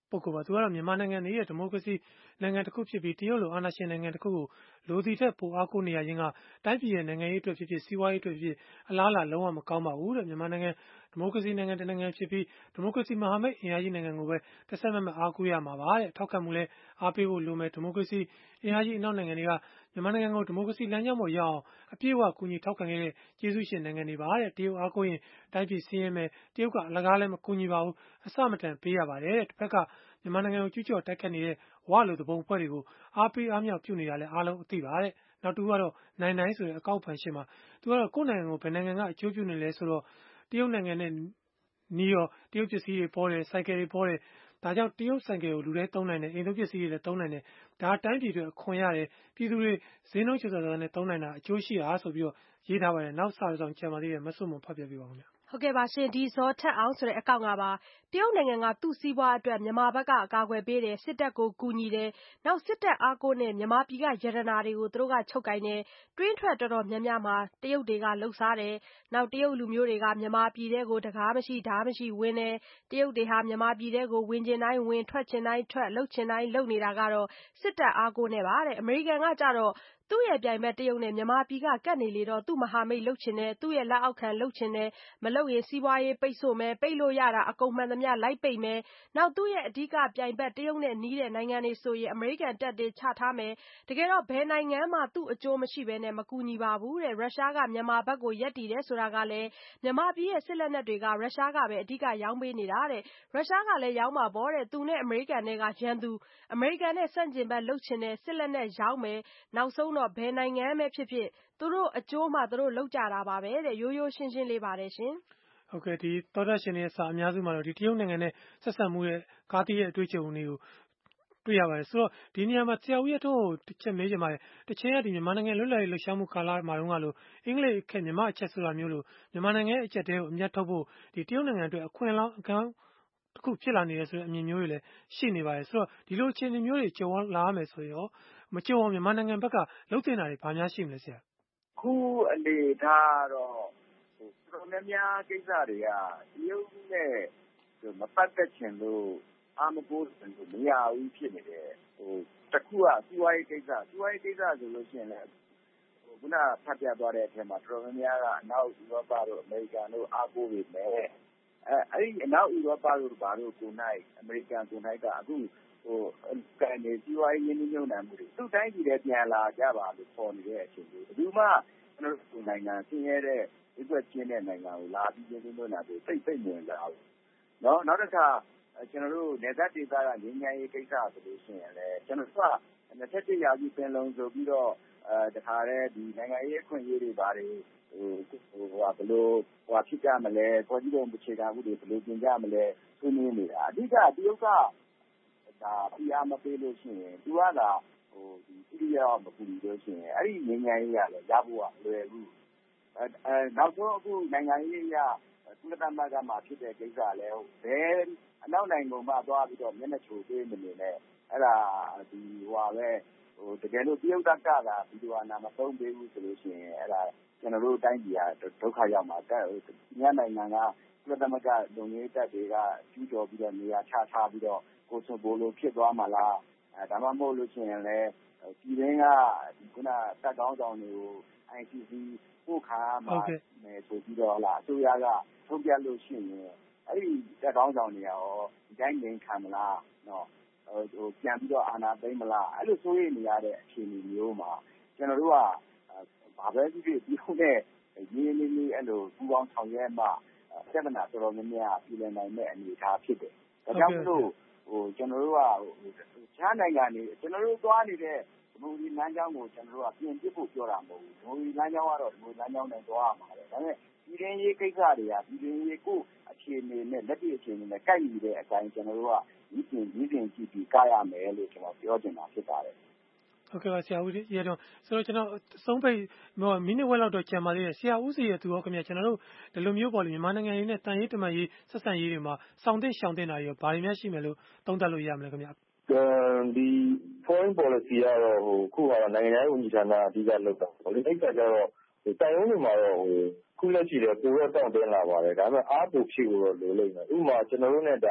ပုဂ္ဂိုလ်ပါ။ သူကတော့မြန်မာနိုင်ငံနေတဲ့ဒီမိုကရေစီနိုင်ငံတစ်ခုဖြစ်ပြီးတရုတ်လိုအာဏာရှင်နိုင်ငံတစ်ခုကိုလိုသည်ထက်ပိုအားကိုးနေရခြင်းကတိုင်းပြည်ရဲ့နိုင်ငံရေးအတွက်ဖြစ်ဖြစ်စီးပွားရေးအတွက်ဖြစ်ဖြစ်အလားအလာလုံးဝမကောင်းပါဘူးတဲ့မြန်မာနိုင်ငံဒီမိုကရေစီနိုင်ငံတစ်နိုင်ငံဖြစ်ပြီးဒီမိုကရေစီမဟာမိတ်အင်အားကြီးနိုင်ငံကိုပဲတစ်ဆက်မမအားကိုးရမှာပါတဲ့ထောက်ခံမှုလဲအားပေးဖို့လိုမယ်ဒီမိုကရေစီအင်အားကြီးအနောက်နိုင်ငံတွေကမြန်မာနိုင်ငံကိုဒီမိုကရေစီလမ်းကြောင်းပေါ်ရောက်အောင်အပြည့်အဝကူညီထောက်ခံခဲ့တဲ့ကျေးဇူးရှင်နိုင်ငံတွေပါတဲ့တရုတ်အားကိုးရင်တိုင်းပြည်စင်းရဲမယ်တရုတ်ကအလကားလည်းမကူညီပါဘူးအစမတန်ပေးရပါတယ်တဲ့တစ်ဖက်ကမြန်မာနိုင်ငံကိုကျူးကျော်တိုက်ခတ်နေတဲ့ဝါလိုသဘုံအဖွဲ့တွေကိုအားပေးအားမြောက်ပြုနေတာလဲအားလုံးအသိပါတဲ့နောက်တူကတော့နိုင်နိုင်ဆိုတဲ့အကောက်ဖန်ရှင်မှာသူကတော့ကိုယ့်နိုင်ငံကိုဘယ်နိုင်ငံကအကျိုးပြုနေလဲဆိုတော့တရုတ်နိုင်ငံနဲ့နီးရောတရုတ်ပစ္စည်းတွေပေါ်တယ်စိုက်ကယ်တွေပေါ်တယ်ဒါကြောင့်တရုတ်ဆိုင်ကယ်ကိုလူတိုင်းသုံးနိုင်တယ်အိမ်သုံးပစ္စည်းတွေလည်းသုံးနိုင်တယ်ဒါတိုင်းပြည်အတွက်အခွန်ရတယ်ပြည်သူတွေဈေးနှုန်းချေစောစောနဲ့သုံးနိုင်တာအကျိုးရှိတာဆိုပြီးတော့ရေးထားပါတယ်နောက်စာဆောင်ကြံပါသေးတယ်မဆွတ်မဖတ်ပြပြပါဦးခင်ဗျ
ဟုတ်ကဲ့ပါရှင်ဒီဇော်ထက်အောင်ဆိုတဲ့အကောင့်ကပါတရုတ်နိုင်ငံကသူ့စီးပွားအတွက်မြန်မာဘက်ကအကာအကွယ်ပေးတယ်စစ်တပ်ကိုကူညီတယ်နောက်စစ်တပ်အားကိုးနဲ့မြန်မာပြည်ကရတနာတွေကိုသူတို့ကချုပ်ကိုင်တယ်တွင်းထွက်တော်တော်များများမှာတရုတ်တွေကလှုပ်ရှားတယ်နောက်တရုတ်လူမျိုးတွေကမြန်မာပြည်ထဲကိုတကားမရှိဓားမရှိဝင်တယ်တရုတ်တွေဟာမြန်မာပြည်ထဲကိုဝင်ကျင်တိုင်းဝင်ထွက်ကျင်တိုင်းထွက်လှုပ်ကျင်တိုင်းလှုပ်နေတာကတော့စစ်တပ်အားကိုးနဲ့ပါတဲ့အမေရိကန်ကကြတော့သူ့ရဲ့ပြိုင်ဘက်တရုတ်နဲ့မြန်မာပြည်ကကတ်နေလေတော့သူ့မဟာမိတ်လှုပ်ချင်တယ်သူ့ရဲ့လက်အောက်ခံလှုပ်ချင်တယ်မလှုပ်ရင်စီးပွားရေးပိတ်ဆို့မယ်ပိတ်လို့ရတာအကုန်မှန်သမျှလိုက်ပိတ်မယ်နောက်သူ့ရဲ့အဓိကပြိုင်ဘက်တရုတ်နဲ့နီးတဲ့နိုင်ငံတွေဆိုရင်အမေရိကန်တပ်တွေချထားမယ်တကယ်တော့ဘယ်နိုင်ငံမှသူ့အကျိုးမရှိဘဲနဲ့မကူညီပါဘူးတဲ့ရုရှားကမြန်မာဘက်ကိုရက်တည်တယ်ဆိုတာကလည်းမြန်မာပြည်ရဲ့စစ်လက်နက်တွေကရုရှားကပဲအဓိကရောင်းပေးနေတာတဲ့ရုရှားကလည်းရောင်းမှာပေါ့တဲ့သူနဲ့အမေရိကန်တွေကရန်သူအမေရိကန်နဲ့ဆန့်ကျင်ဘက်လှုပ်ချင်တယ်စစ်လက်နက်ရောင်းမယ်နောက်ဆုံးတော့ဘယ်နိုင်ငံပဲဖြစ်ဖြစ်သူတို့အကျိုးမှသူတို့လုပ်ကြတာပါပဲတဲ့ရိုးရိုးရှင်းရှင်းလေးပါတယ်ရှင်
ဟုတ်ကဲ့ဒီသောတာရှင်ရဲ့စာအများစုမှာတော့ဒီတရုတ်နိုင်ငံနဲ့ဆက်ဆံမှုရဲ့ကားတီးရဲ့အတွေ့အကြုံတွေကိုတွေ့ရပါတယ်ဆိုတော့ဒီနေရာမှာဆရာဦးရထွန်းကိုတစ်ချက်မေးချင်ပါတယ်တချင်ကဒီမြန်မာနိုင်ငံလွတ်လပ်ရေးလှုပ်ရှားမှုကာလမှာတုန်းကလို့အင်္ဂလိပ်အခက်မြန်မာအချက်ဆိုတာမျိုးလို့မြန်မာနိုင်ငံရဲ့အချက်တဲကိုအမျက်ထုတ်ဖို့ဒီတရုတ်နိုင်ငံအတွက်အခွင့်အလမ်းအကန့်တစ်ခုဖြစ်လာနေတယ်ဆိုတဲ့အမြင်မျိုးတွေလည်းရှိနေပါတယ်ဆိုတော့ဒီလိုအခြေအနေမျိုးတွေကြုံလာရမယ်ဆိုရင်ရောမကြုံအောင်မြန်မာနိုင်ငံဘက်ကလှုပ်တင်တာတွေဘာများရှိမလဲဆရာ
ခုအနေထားတော့ဟိုတော်များများကိစ္စတွေကတရုတ်နဲ့မပတ်သက်ချင်လို့အာမကိုးလို့မရဘူးဖြစ်နေတယ်ဟိုတခုကစီးပွားရေးကိစ္စစီးပွားရေးကိစ္စဆိုလို့ရှိရင်လည်းဟိုခုနဖတ်ပြသွားတဲ့အထက်မှာတော်တော်များများကအနောက်ဥရောပတို့အမေရိကန်တို့အားကိုးနေတယ်အဲအဲ့ဒီအနောက်ဥရောပတို့ဘာလို့ကိုနိုင်အမေရိကန်ကိုနိုင်ကအခုဟိုကန်နေစီးပွားရေးရင်းနှီးမြှုပ်နှံမှုတွေသူ့တိုင်းပြည်တွေပြန်လာကြပါလို့ပေါ်နေတဲ့အချိန်တွေဘယ်သူမှကျွန်တော်တို့နိုင်ငံဆင်းရဲတဲ့ဒီကွက်ချင်းတဲ့နိုင်ငံကိုလာပြီးရင်းနှီးမြှုပ်နှံပြီးသိသိမဝင်လာဘူးเนาะနောက်တစ်ခါကျွန်တော်တို့နေသက်ဒေသကငြိမ်းချမ်းရေးကိစ္စဆိုလို့ရှိရင်လည်းကျွန်တော်တို့ကနှစ်တစ်ရာစုပင်လုံဆိုပြီးတော့အဲတခါတည်းဒီနိုင်ငံရေးအခွင့်အရေးတွေဘာတွေဟိုဟိုဟာဘယ်လိုဟိုဖြစ်ကြမလဲပေါ်ကြီးပုံအခြေခံမှုတွေဘယ်လိုပြင်ကြမလဲဆွေးနွေးနေတာအဓိကတရုတ်ကဒါပြရမပေးလို့ရှိရင်သူကသာဟိုဒီပြည်ရောမကူလို့ရှိရင်အဲ့ဒီငြိမ်းချမ်းရေးရလည်းရဖို့ကလွယ်ဘူးအဲအဲနောက်ဆုံးအခုနိုင်ငံရေးရကုလသမဂ္ဂမှာဖြစ်တဲ့ကိစ္စလည်းဘယ်အနောက်နိုင်ငံမှသွားပြီးတော့မျက်နှာချိုပေးမနေနဲ့အဲ့ဒါဒီဟိုပါပဲဟိုတကယ်လို့တရုတ်တပ်ကလာဗီဒီယိုနာမသုံးပေးဘူးဆိုလို့ရှိရင်အဲ့ဒါကျွန်တော်တို့တိုင်းပြည်ကဒုက္ခရောက်မှာတက်ညနိုင်ငံကကုလသမဂ္ဂလုံခြုံရေးတပ်တွေကကျူးကျော်ပြီးတော့နေရာချထားပြီးတော့ကိုဆိုဘိုလိုဖြစ်သွားမှာလားအဲဒါမှမဟုတ်လို့ရှိရင်လည်းပြည်ရင်းကဒီခုနတပ်ကောင်းဆောင်တွေကို I C C ပို့ခါမှာမယ်ဆိုပြီးတော့လာအစိုးရကထုတ်ပြလို့ရှိရင်အဲ့ဒီတပ်ကောင်းဆောင်တွေရောဒီတိုင်းနေခံမလားနော်ဟိုပြန်ပြီးတော့အာဏာသိမ်းမလားအဲ့လိုဆိုရနေရတဲ့အခြေအနေမျိုးမှာကျွန်တော်တို့ကဘာပဲဖြစ်ဖြစ်ဒီခုနဲ့ရင်းနှီးနှီးအဲ့လိုပူပေါင်းဆောင်ရွက်မှပြဿနာတော်တော်များများပြည်လည်နိုင်မဲ့အနေအထားဖြစ်တယ်ဒါကြောင့်မလို့ဟိုကျွန်တော်တို့ကဟိုခြားနိုင်ငံတွေကျွန်တော်တို့သွားနေတဲ့ဒီမိုကရေစီလမ်းကြောင်းကိုကျွန်တော်တို့ကပြင်ပစ်ဖို့ပြောတာမဟုတ်ဘူးဒီမိုကရေစီလမ်းကြောင်းကတော့ဒီမိုကရေစီလမ်းကြောင်းနဲ့သွားရမှာပဲဒါပေမဲ့ပြည်တွင်းရေးကိစ္စတွေကပြည်တွင်းရေးကိုအခြေအနေနဲ့လက်တွေ့အခြေအနေနဲ့ကိုက်ညီတဲ့အတိုင်းကျွန်တော်တို့ကဒီပြင်ဒီပြင်ကြည့်ပြီးကားရမယ်လို့ကျွန်တော်ပြောချင်တာဖြစ်ပါတယ်
ဟုတ်ကဲ့ပါဆရာဦးရေတော့ဆိုတော့ကျွန်တော်အဆုံးပိတ်မိနစ်ဝက်လောက်တော့ကြာပါသေးတယ်ဆရာဦးစီရဲ့သူရောခင်ဗျာကျွန်တော်တို့ဒီလိုမျိုးပေါ့လေမြန်မာနိုင်ငံရေးနဲ့တန်ရေးတမန်ရေးဆက်ဆံရေးတွေမှာစောင့်သိရှောင်သိတာရောဘာတွေများရှိမယ်လို့သုံးသပ်လို့ရမလဲခင်ဗျာ
ဒီ foreign policy ကတော့ဟိုခုကတော့နိုင်ငံရေးဝန်ကြီးဌာနအဓိကလုပ်တာပေါ့လေအဲ့ဒါကြတော့တိုင်ဝမ်တွေမှာတော့ဟိုခုလက်ရှိတယ်ပိုတော့တောင့်တင်းလာပါတယ်ဒါပေမဲ့အားပိုဖြည့်ဖို့တော့လိုလိမ့်မယ်ဥပမာကျွန်တော်တို့နဲ့ဒါဟ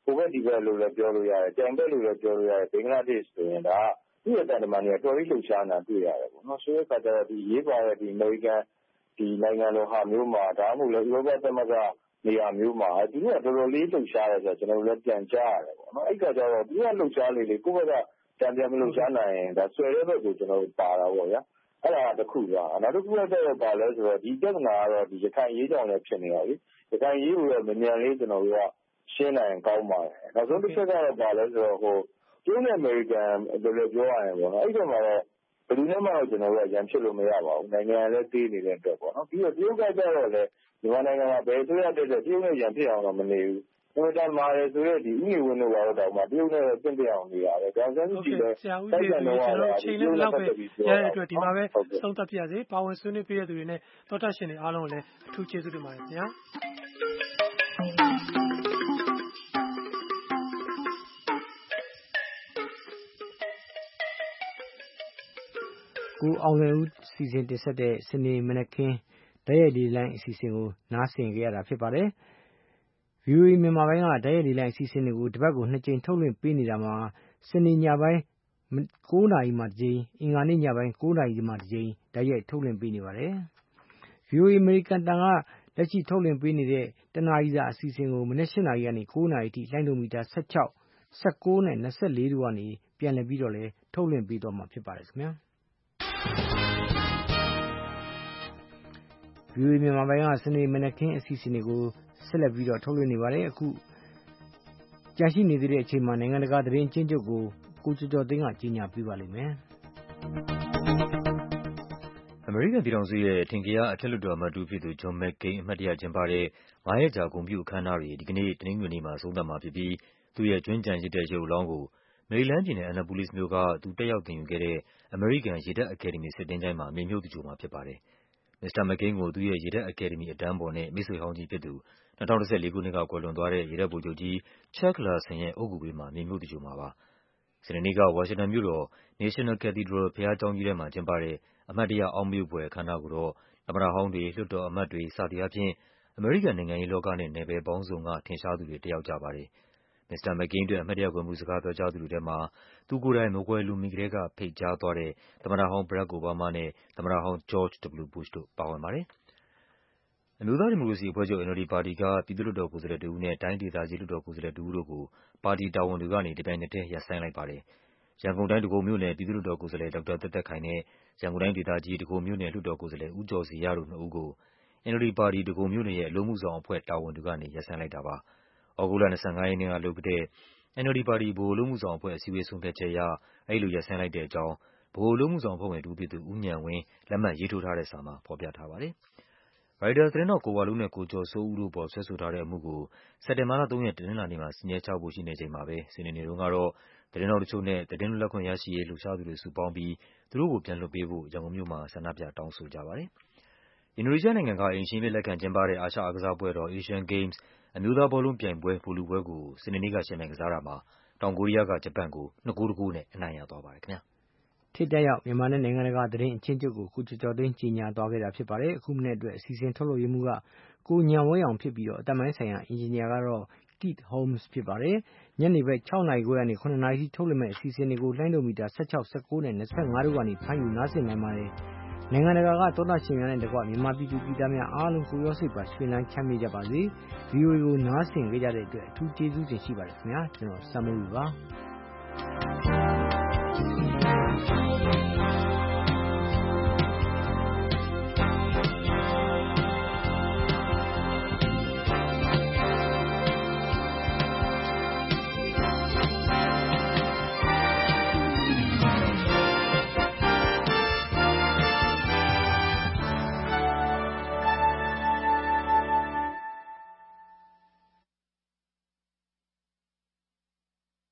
ဟိုဘက်ဒီဘက်လို့လည်းပြောလို့ရတယ်ကြံဘက်လို့လည်းပြောလို့ရတယ်ဘင်္ဂလားဒေ့ရှ်ဆိုရင်ဒါသူ့ရဲ့တန်တမာတွေကတော်တော်လှုပ်ရှားနေတာတွေ့ရတယ်ပေါ့နော်ဆိုတဲ့အခါကျတော့ဒီရေးပါတဲ့ဒီအမေရိကန်ဒီနိုင်ငံတော်ဟာမျိုးမှာဒါမှမဟုတ်လည်းဥရောပသမဂ္ဂနေရာမျိုးမှာသူကတော်တော်လေးလှုပ်ရှားတယ်ဆိုတော့ကျွန်တော်တို့လည်းပြန်ကြားရတယ်ပေါ့နော်အဲ့ကကြတော့သူကလှုပ်ရှားလေလေကိုယ့်ဘက်ကတန်ပြန်မလှုပ်ရှားနိုင်ရင်ဒါဆွဲတဲ့ဘက်ကိုကျွန်တော်တို့ပါတာပေါ့ဗျာအဲ့ဒါတစ်ခုပါနောက်တစ်ခုကတော့ပါလဲဆိုတော့ဒီပြဿနာကတော့ဒီရခိုင်ရေးကြောင့်လည်းဖြစ်နေပါပြီရခိုင်ရေးကိုတော့မြန်မြန်လေးကျွန်တော်တို့ကရှင်းနိုင်ကောင်းပါတယ်နောက်ဆုံးတစ်ချက်ကတော့ပါလဲဆိုတော့ဟိုကျင်းတဲ့အမေရိကန်ဘယ်လိုပြောရရင်ပေါ့နော်အဲ့ဒီမှာတော့ဘယ်သူနဲ့မှတော့ကျွန်တော်တို့ကရန်ဖြစ်လို့မရပါဘူးနိုင်ငံလည်းသေးနေတဲ့အတွက်ပေါ့နော်ပြီးတော့တရုတ်ကကြတော့လည်းမြန်မာနိုင်ငံမှာဘယ်ဆိုရတဲ့တရုတ်နဲ့ရန်ဖြစ်အောင်တော့မနေဘူးဟိုတမ်းမာတယ်ဆိုရဲဒီဥယျာဉ်ဝင်တော့တော့မှတရုတ်နဲ့တင့်ပြအောင်နေရတယ်ဒါဆိုရင်ဒီလည်းတိုက်ကြတော့ကျွန်တော်ချိန်နဲ့လောက်ပဲရတဲ့အတွက်ဒီမှာပဲသုံးသပ်ပြရစေပါဝင်ဆွေးနွေးပေးတဲ့သူတွေနဲ့သောတာရှင်တွေအားလုံးကိုလည်းအထူးကျေးဇူးတင်ပါတယ်ခင်ဗျာ
ကိုအောင်လွင်ဦးစီစဉ်တင်ဆက်တဲ့စနေမနက်ခင်းဓာတ်ရိုက်ဒီလိုင်းအစီအစဉ်ကိုနားဆင်ကြရတာဖြစ်ပါတယ်။ဗီအိုအေ မြန်မာပိုင်းကဓာတ်ရိုက်ဒီလိုင်းအစီအစဉ်တွေကိုတစ်ပတ်ကိုနှစ်ကြိမ်ထုတ်လွှင့်ပေးနေတာမှာစနေညပိုင်းကိုးနာရီမှတစ်ကြိမ်အင်္ဂါနေ့ညပိုင်းကိုးနာရီမှတစ်ကြိမ်ဓာတ်ရိုက်ထုတ်လွှင့်ပေးနေပါတယ်။ ဗီအိုအေ အမေရိကန်တန်ကလက်ရှိထုတ်လွှင့်ပေးနေတဲ့တနာရီစာအစီအစဉ်ကိုမနက်၈နာရီကနေကိုးနာရီထိလိုင်းဒိုမီတာ၁၆ ၁၉နဲ့၂၄တို့ကနေပြန်လည်ပြီးတော့လည်းထုတ်လွှင့်ပေးသွားမှာဖြစ်ပါတယ်ခင်ဗျာ။ ဗီအိုအေမြန်မာပိုင်းကစနေမနက်ခင်းအစီအစဉ်တွေကိုဆက်လက်ပြီးတော့ထုတ်လွှင့်နေပါတယ်အခုကြာရှိနေသေးတဲ့အချိန်မှာနိုင်ငံတကာသတင်းချင်းချုပ်ကိုကိုကျော်ကျော်သိန်းကကြီးညာပြပါလိမ့်မယ်
အမေရိကန်ပြည်ထောင်စုရဲ့အထင်ကရအထက်လွှတ်တော်အမတ်တူဖြစ်သူဂျွန်မက်ကိန်းအမှတ်တရကျင်းပတဲ့ငါးရက်ကြာဂုဏ်ပြုအခမ်းအနားတွေဒီကနေ့တနင်္ဂနွေနေ့မှာဆုံးသတ်မှာဖြစ်ပြီးသူ့ရဲ့ကျွမ်းကျန်ရစ်တဲ့ရုပ်အလောင်းကိုမေရီလန်းပြည်နယ်အန်နာပိုလစ်မြို့ကသူတက်ရောက်သင်ယူခဲ့တဲ့အမေရိကန်ရေတပ်အကယ်ဒမီစစ်သင်္ချိုင်းမှာမြေမြှုပ်သဂြိုဟ်မှာဖြစ်ပါတယ်မစ္စတာမက်ကိန်းကိုသူ့ရဲ့ရေတပ်အကယ်ဒမီအတန်းပေါ်နဲ့မိတ်ဆွေဟောင်းကြီးဖြစ်သူ၂၀၁၄ခုနှစ်ကကွယ်လွန်သွားတဲ့ရေတပ်ဗိုလ်ချုပ်ကြီး Chuck Larson ရဲ့အုတ်ဂူဘေးမှာမြေမြှုပ်သဂြိုဟ်မှာပါစနေနေ့ကဝါရှင်တန်မြို့တော် National Cathedral ဘုရားကျောင်းကြီးထဲမှာကျင်းပတဲ့အမှတ်တရအောက်မေ့ဖွယ်အခမ်းအနားကိုတော့သမ္မတဟောင်းတွေလွှတ်တော်အမတ်တွေစသည်အားဖြင့်အမေရိကန်နိုင်ငံရေးလောကနဲ့နယ်ပယ်ပေါင်းစုံကထင်ရှားသူတွေတက်ရောက်ကြပါတယ်မစ္စတာမက်ကိန်းအတွက်အမှတ်တရဂုဏ်ပြုစကားပြောကြားသူတွေထဲမှာသူကိုယ်တိုင်မကွယ်လွန်မီကတည်းကဖိတ်ကြားသွားတဲ့သမ္မတဟောင်း Barack Obama နဲ့သမ္မတဟောင်း George W. Bush တို့ပါဝင်ပါတယ်အမျိုးသားဒီမိုကရေစီအဖွဲ့ချုပ် အန် အယ်လ် ဒီ ပါတီကပြည်သူ့လွှတ်တော်ကိုယ်စားလှယ်တဦးနဲ့တိုင်းဒေသကြီးလွှတ်တော်ကိုယ်စားလှယ်တဦးတို့ကိုပါတီတာဝန်တွေကနေတပြိုင်နက်တည်းရပ်ဆိုင်းလိုက်ပါတယ်ရန်ကုန်တိုင်းဒဂုံမြို့နယ်ပြည်သူ့လွှတ်တော်ကိုယ်စားလှယ်ဒေါက်တာသက်သက်ခိုင်နဲ့ရန်ကုန်တိုင်းဒေသကြီးဒဂုံမြို့နယ်လွှတ်တော်ကိုယ်စားလှယ်ဦးကျော်ဇေယျတို့နှစ်ဦးကိုအန် အယ်လ် ဒီ ပါတီဒဂုံမြို့နယ်ရဲ့အလုပ်မှုဆောင်အဖွဲ့တာဝန်တွေကနေရပ်ဆိုင်းလိုက်တာပါ။ဩဂုတ်လ၂၅ရက်နေ့ကလုပ်တဲ့ အန် အယ်လ် ဒီ ပါတီဗဟိုအလုပ်မှုဆောင်အဖွဲ့အစည်းအဝေးဆုံးဖြတ်ချက်အရအဲဒီလိုရပ်ဆိုင်းလိုက်တဲ့အကြောင်းဗဟိုအလုပ်မှုဆောင်အဖွဲ့ဝင်တဦးဖြစ်သူဦးဉာဏ်ဝင်းလက်မှတ်ရေးထိုးထားတဲ့စာမှာဖော်ပြထားပါတယ်။ရိုက်တာသတင်းထောက်ကိုဝလုံးနဲ့ကိုကျော်စိုးဦးတို့အပေါ်စွဲဆိုထားတဲ့အမှုကိုစက်တင်ဘာလ၃ရက်တနင်္လာနေ့မှာစီရင်ချဖို့ရှိနေချိန်မှာပဲစနေနေ့တုန်းကတော့သတင်းထောက်တချို့နဲ့သတင်းလွတ်လပ်ခွင့်ရရှိရေးလှုပ်ရှားသူတွေစုပေါင်းပြီးသူတို့ကိုပြန်လွှတ်ပေးဖို့ရန်ကုန်မြို့မှာဆန္ဒပြတောင်းဆိုကြပါတယ်။အင်ဒိုနီးရှားနိုင်ငံကအိမ်ရှင်အဖြစ်လက်ခံကျင်းပတဲ့အာရှအားကစားပွဲတော် Asian Games အမျိုးသားဘောလုံးပြိုင်ပွဲဗိုလ်လုပွဲကိုစနေနေ့ကယှဉ်ပြိုင်ကစားတာမှာတောင်ကိုရီးယားကဂျပန်ကို၂ဂိုးတစ်ဂိုးနဲ့အနိုင်ရသွားပါတယ်ခင်ဗျာ
။ထိပ်တက်ရောက်မြန်မာနဲ့နိုင်ငံတကာသတင်းအချင်းချုပ်ကိုကိုကျော်ကျော်သိန်းကြီးညာသွားခဲ့တာဖြစ်ပါတယ်။အခုမနေ့အတွက်အစီအစဉ်ထုတ်လုပ်ရေးမှူးကကိုညံဝဲအောင်ဖြစ်ပြီးတော့အတမိုင်းဆိုင်ရာအင်ဂျင်နီယာကတော့ Keith Holmes ဖြစ်ပါတယ်။ညနေဘက်၆နာရီခွဲကနေ၇နာရီထိထုတ်လွှင့်မယ့်အစီအစဉ်တွေကိုလိုင်းဒိုမီတာ၁၆ ၁၉နဲ့၂၅တို့ကနေဖမ်းယူနားဆင်နိုင်ပါတယ်။နိုင်ငံတကာကသောတာရှင်များနဲ့တကွမြန်မာပြည်သူပြည်သားများအားလုံးကိုရောစိတ်ပါရွှင်လန်းချမ်းမြေ့ကြပါစေ။ ဗီအိုအေကိုနားဆင်ကြတဲ့အတွက်အထူးကျေးဇူးတင်ရှိပါတယ်ခင်ဗျာ။ကျွန်တော်စံမိုးလူပါ။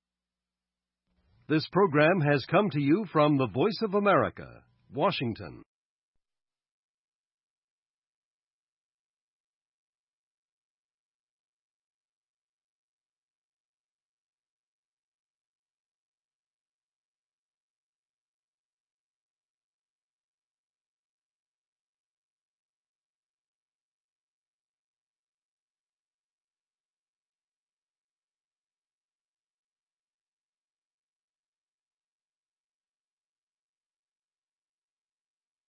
This program has come to you from the Voice of America, Washington.